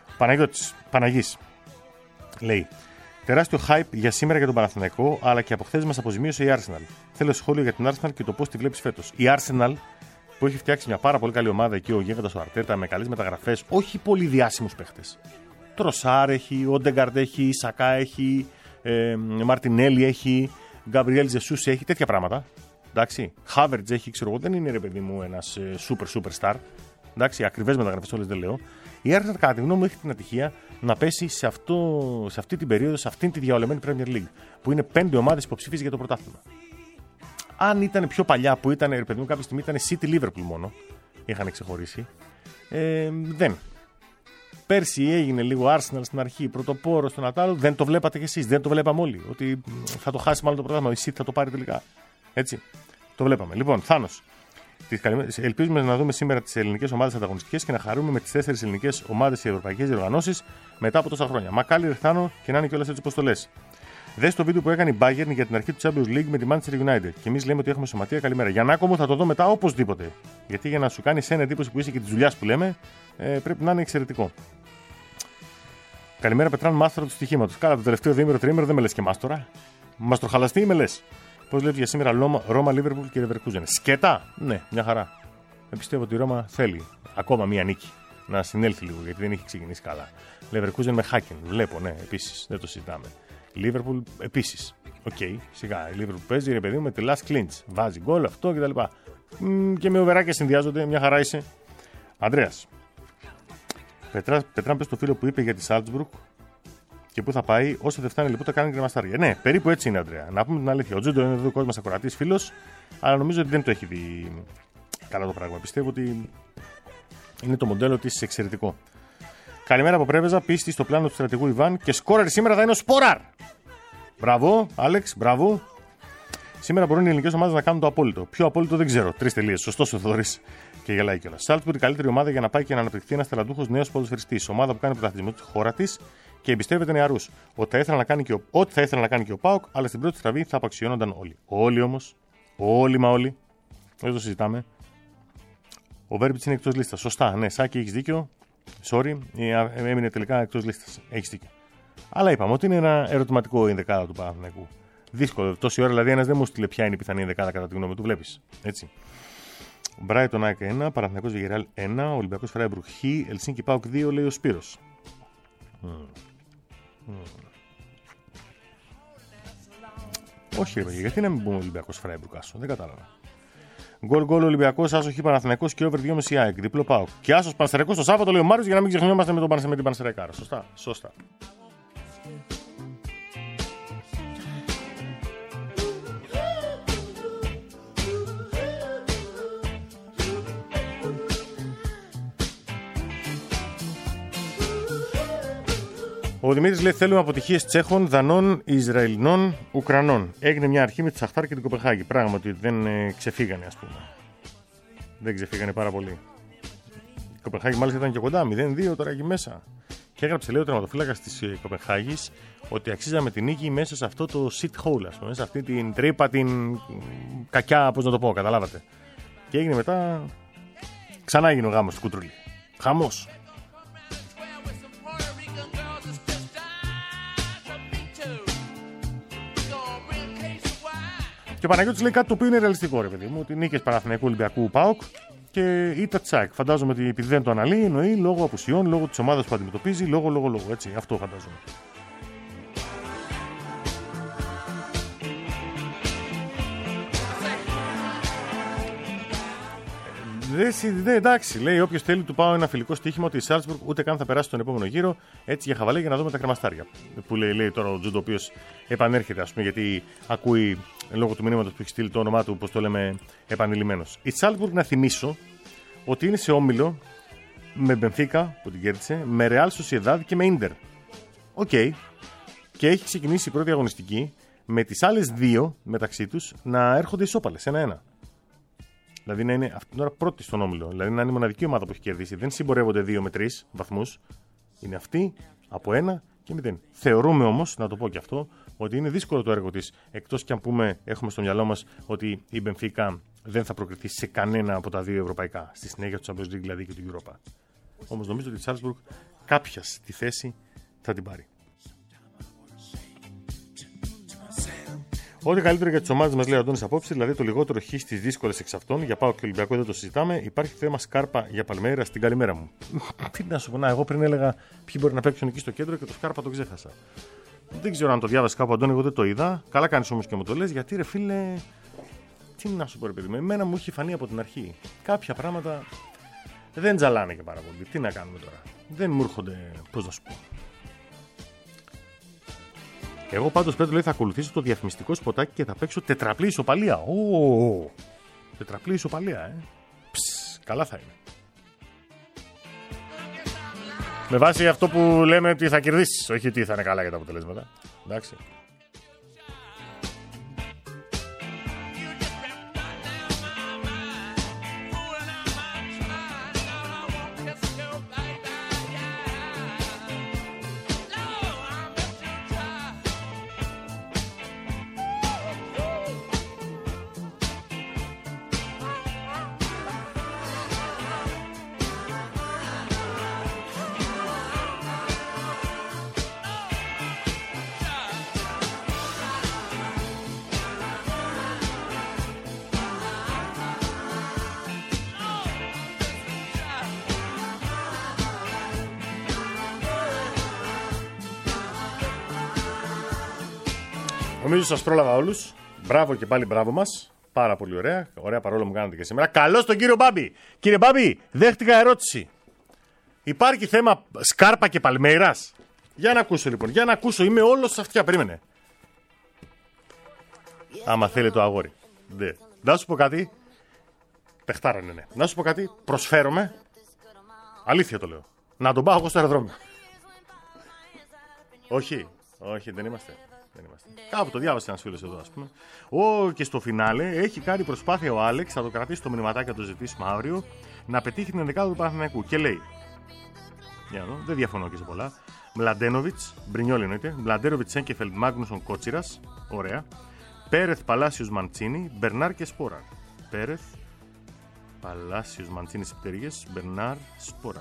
Παναγής λέει. Τεράστιο hype για σήμερα για τον Παναθηναϊκό, αλλά και από χθες μας αποζημίωσε η Arsenal. Θέλω σχόλιο για την Arsenal και το πώς τη βλέπεις φέτος. Η Arsenal, που έχει φτιάξει μια πάρα πολύ καλή ομάδα εκεί, ο γίγαντας ο Αρτέτα, με καλές μεταγραφές, όχι πολύ διάσημους παίχτες. Τροσάρ έχει, Όντεγκαρντ έχει, Σακά έχει, Μαρτινέλη έχει, Γκαμπριέλ Ζεσούς έχει, τέτοια πράγματα. Εντάξει. Χάβερτζ έχει, ξέρω εγώ, δεν είναι ρε παιδί μου ένας super star. Εντάξει, ακριβές μεταγραφές όλες δεν λέω. Η Arsenal, κατά τη γνώμη μου, έχει την ατυχία να πέσει σε αυτή την περίοδο, σε αυτήν τη διαολεμένη Premier League, που είναι 5 ομάδες υποψήφιες για το πρωτάθλημα. Αν ήταν πιο παλιά, που ήταν, ρε παιδί μου, κάποια στιγμή ήταν City Liverpool μόνο, είχαν ξεχωρίσει. Δεν. Πέρσι έγινε λίγο Arsenal στην αρχή, πρωτοπόρο στον Ατάλο, δεν το βλέπατε κι εσείς, δεν το βλέπαμε όλοι. Ότι θα το χάσει μάλλον το πρωτάθλημα, η City θα το πάρει τελικά. Έτσι. Το βλέπαμε. Λοιπόν, Θάνος. Ελπίζουμε να δούμε σήμερα τις ελληνικές ομάδες ανταγωνιστικές και να χαρούμε με τις 4 ελληνικές ομάδες σε ευρωπαϊκές διοργανώσεις μετά από τόσα χρόνια. Μακάρι Ρεχθάνο και να είναι κιόλας έτσι όπως το λες. Δες το βίντεο που έκανε η Bayern για την αρχή του Champions League με τη Manchester United. Και εμείς λέμε ότι έχουμε σωματεία. Καλημέρα. Γιαννάκο μου, θα το δω μετά οπωσδήποτε. Γιατί για να σου κάνει ένα εντύπωση που είσαι και τη δουλειά που λέμε, πρέπει να είναι εξαιρετικό. Καλημέρα, Πετράν, μάστορα του στοιχήματος. Κάρα το τελευταίο διήμερο-τριήμερο δεν με λες και μάστορα. Μαστροχαλαστή ή με λες. Πώς βλέπεις για σήμερα Ρώμα, Λίβερπουλ και Leverkusen. Σκέτα, ναι, μια χαρά. Πιστεύω ότι η Ρώμα θέλει ακόμα μία νίκη να συνέλθει λίγο γιατί δεν έχει ξεκινήσει καλά. Leverkusen με Χάκεν, βλέπω, ναι, επίσης, δεν το συζητάμε. Liverpool επίσης. Οκ, σιγά. Η Liverpool παίζει ρε παιδί μου με τη last clinch. Βάζει γκολ, αυτό κτλ. Και με οβεράκια συνδυάζονται, μια χαρά είσαι. Ανδρέας. Πετράν, πες το φίλο που είπε για τη Σάλτσμπουργκ και πού θα πάει, όσο δεν φτάνει λοιπόν τα κάνει κρεμαστάρια. Ναι, περίπου έτσι είναι, Ανδρέα. Να πούμε την αλήθεια. Ο Τζούντο είναι εδώ κόσμο ακροατής φίλος, αλλά νομίζω ότι δεν το έχει δει καλά το πράγμα. Πιστεύω ότι είναι το μοντέλο της εξαιρετικό. Καλημέρα από Πρέβεζα, πίστη στο πλάνο του στρατηγού Ιβάν και σκόρερ σήμερα θα είναι ο Σποράρ. Μπράβο, Άλεξ, μπράβο. Σήμερα μπορούν οι ελληνικές ομάδες να κάνουν το απόλυτο. Πιο απόλυτο δεν ξέρω. 3 τελείες. Σωστός ο Θοδωρής. Και γελάει κιόλας. Σάλτσμπουργκ, η καλύτερη ομάδα για να πάει και να αναπτυχθεί ένας ταλαντούχος νέος ποδοσφαιριστής. Ομάδα που κάνει πρωταθλητισμό στη χώρα της και εμπιστεύεται νεαρούς. Ό,τι θα ήθελε να κάνει και ο ΠΑΟΚ, αλλά στην πρώτη στραβή θα απαξιώνονταν όλοι. Όλοι όμως. Όλοι μα όλοι. Δεν το συζητάμε. Ο Βέρμπιτς είναι εκτός λίστας. Σωστά, ναι, Σάκη, έχεις δίκιο. Sorry, έμεινε τελικά εκτός λίστας. Έχεις δίκιο. Αλλά είπαμε ότι είναι ένα ερωτηματικό η δεκάδα του Παναθηναϊκού. Δύσκολο. Τόση ώρα δηλαδή ένας δεν μου στείλε ποια είναι η πιθανή δεκάδα κατά τη γνώμη του. Βλέπεις. Έτσι. Μπράιτον ΑΕΚ 1, Παναθηναϊκός Βιγεράλ 1, Ολυμπιακός Φράιμπουργκ Χ, Ελσίνκι ΠΑΟΚ 2, λέει ο Σπύρος. Όχι, ρε παιδιά, γιατί να μην πούμε Ολυμπιακός Φράιμπουργκ άσο, δεν κατάλαβα. Γκολ Ολυμπιακός, άσο Χ Παναθηναϊκός και over 2,5 ΑΕΚ, διπλό ΠΑΟΚ. Και άσος Πανσεραϊκός το Σάββατο, λέει ο Μάριος, για να μην ξεχνιόμαστε με την Πανσεραϊκάρα. Σωστά. Ο Δημήτρης λέει: θέλουμε αποτυχίες Τσέχων, Δανών, Ισραηλινών, Ουκρανών. Έγινε μια αρχή με τη Σαχτάρ και την Κοπεχάγη. Πράγματι δεν ξεφύγανε, ας πούμε. Δεν ξεφύγανε πάρα πολύ. Η Κοπεχάγη μάλιστα ήταν και κοντά, 0-2 τώρα εκεί μέσα. Και έγραψε, λέει, ο τερματοφύλακας της Κοπεχάγης ότι αξίζαμε την νίκη μέσα σε αυτό το shit hole, ας πούμε. Σε αυτή την τρύπα, την κακιά, πώς να το πω, καταλάβατε. Και έγινε μετά. Ξανά έγινε ο γάμος του Κουτρούλη. Χαμός. Και ο Παναγιώτης λέει κάτι το οποίο είναι ρεαλιστικό, ρε παιδί μου, ότι νίκες Παναθηναϊκού, Ολυμπιακού, ΠΑΟΚ και ήττα Τσάκ. Φαντάζομαι ότι επειδή δεν το αναλύει, εννοεί λόγω απουσιών, λόγω της ομάδας που αντιμετωπίζει, λόγω. Έτσι, αυτό φαντάζομαι. Ναι, εντάξει, λέει όποιος θέλει του πάω ένα φιλικό στοίχημα ότι η Σάλτσμπουργκ ούτε καν θα περάσει τον επόμενο γύρο. Έτσι για χαβαλέ για να δούμε τα κρεμαστάρια. Που λέει τώρα ο Τζούντο, ο οποίος επανέρχεται, ας πούμε, γιατί ακούει λόγω του μηνύματος που έχει στείλει το όνομά του, όπως το λέμε, επανειλημμένος. Η Σάλτσμπουργκ, να θυμίσω, ότι είναι σε όμιλο με Μπενφίκα που την κέρδισε, με Ρεάλ Σοσιεδάδ και με Ίντερ. Οκ. Και έχει ξεκινήσει η πρώτη αγωνιστική με τις άλλες δύο μεταξύ τους να έρχονται ισόπαλες, 1-1. Δηλαδή να είναι αυτή την ώρα πρώτη στον όμιλο. Δηλαδή να είναι η μοναδική ομάδα που έχει κερδίσει. Δεν συμπορεύονται 2 με 3 βαθμούς. Είναι αυτή από 1 και 0. Θεωρούμε όμως, να το πω και αυτό, ότι είναι δύσκολο το έργο της. Εκτός και αν πούμε, έχουμε στο μυαλό μας ότι η Μπενφίκα δεν θα προκριθεί σε κανένα από τα δύο ευρωπαϊκά. Στη συνέχεια του Champions League δηλαδή και του Europa. Όμως νομίζω ότι η Salzburg κάποια στη θέση θα την πάρει. Ό,τι καλύτερο για τις ομάδες μας, λέει ο Αντώνης απόψε, δηλαδή το λιγότερο χ στις δύσκολες εξ αυτών. Για ΠΑΟΚ και Ολυμπιακό δεν το συζητάμε. Υπάρχει θέμα Σκάρπα για Παλμέιρα στην καλημέρα μου. Τι να σου πω, εγώ πριν έλεγα ποιοι μπορεί να παίξουν εκεί στο κέντρο και το Σκάρπα το ξέχασα. Δεν ξέρω αν το διάβασε κάπου, Αντώνη, εγώ δεν το είδα. Καλά κάνεις όμως και μου το λες, γιατί ρε φίλε. Τι να σου πω, ρε παιδί μου, εμένα μου είχε φανεί από την αρχή. Κάποια πράγματα δεν τζαλάνε και πάρα πολύ. Τι να κάνουμε τώρα. Δεν μου έρχονται, πώς να σου πω. Εγώ πάντως πρέπει λέει, θα ακολουθήσω το διαφημιστικό σποτάκι και θα παίξω τετραπλή ισοπαλία. Τετραπλή ισοπαλία, καλά θα είναι. Με βάση αυτό που λέμε ότι θα κερδίσεις, όχι ότι θα είναι καλά για τα αποτελέσματα. Εντάξει. Νομίζω σας πρόλαβα όλους. Μπράβο και πάλι μπράβο μας. Πάρα πολύ ωραία. Ωραία παρόλο μου κάνατε και σήμερα. Καλώς τον κύριο Μπάμπη. Κύριε Μπάμπη, δέχτηκα ερώτηση. Υπάρχει θέμα Σκάρπα και Παλμέιρας? Για να ακούσω λοιπόν. Για να ακούσω. Είμαι όλος σε αυτιά. Περίμενε. Άμα θέλει το αγόρι. Ναι. Να σου πω κάτι. Πεχτάρα ναι. Να σου πω κάτι. Προσφέρομαι. Αλήθεια το λέω. Να τον πάω εγώ στο αεροδρόμιο. Όχι. Όχι, δεν είμαστε. Κάπου το διάβασε ένας φίλος εδώ, ας πούμε. Και στο φινάλε έχει κάνει προσπάθεια ο Άλεξ, θα το κρατήσει το μηνυματάκι, θα το ζητήσουμε αύριο, να πετύχει την 11η του Παναθηναϊκού. Και λέει, για να δω, δεν διαφωνώ και σε πολλά. Μλαντένοβιτς, Μπρινιόλ εννοείται, Μλαντένοβιτς, Σέγκεφελντ, Μάγνουσον, Κότσιρας, ωραία. Πέρεθ, Παλάσιος, Μαντσίνη, Μπερνάρ και Σπόραρ. Πέρεθ, Παλάσιος, Μαντσίνη, Σεπτέργες, Μπερνάρ, Σπόραρ.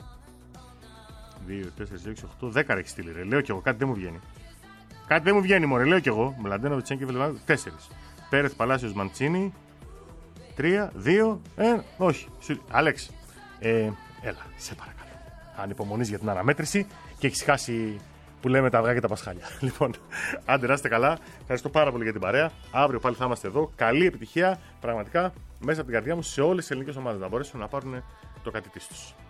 2, 4, 6, 8, 10 έχει στείλει. Ρε. Λέω κι εγώ, κάτι δεν μου βγαίνει. Κάτι δεν μου βγαίνει, μωρέ, λέω κι εγώ. Μλαντένοβιτς, Σέγκεφελντ, 4. Πέρεθ, Παλάσιος, Μαντσίνη. 3, 2, 1. Όχι. Άλεξ, έλα, σε παρακαλώ. Ανυπομονείς για την αναμέτρηση και έχεις χάσει που λέμε τα αυγά και τα πασχάλια. Λοιπόν, άντε να είστε καλά. Ευχαριστώ πάρα πολύ για την παρέα. Αύριο πάλι θα είμαστε εδώ. Καλή επιτυχία, πραγματικά, μέσα από την καρδιά μου σε όλες τις ελληνικές ομάδες να μπορέσουν να πάρουν το κατητής τους.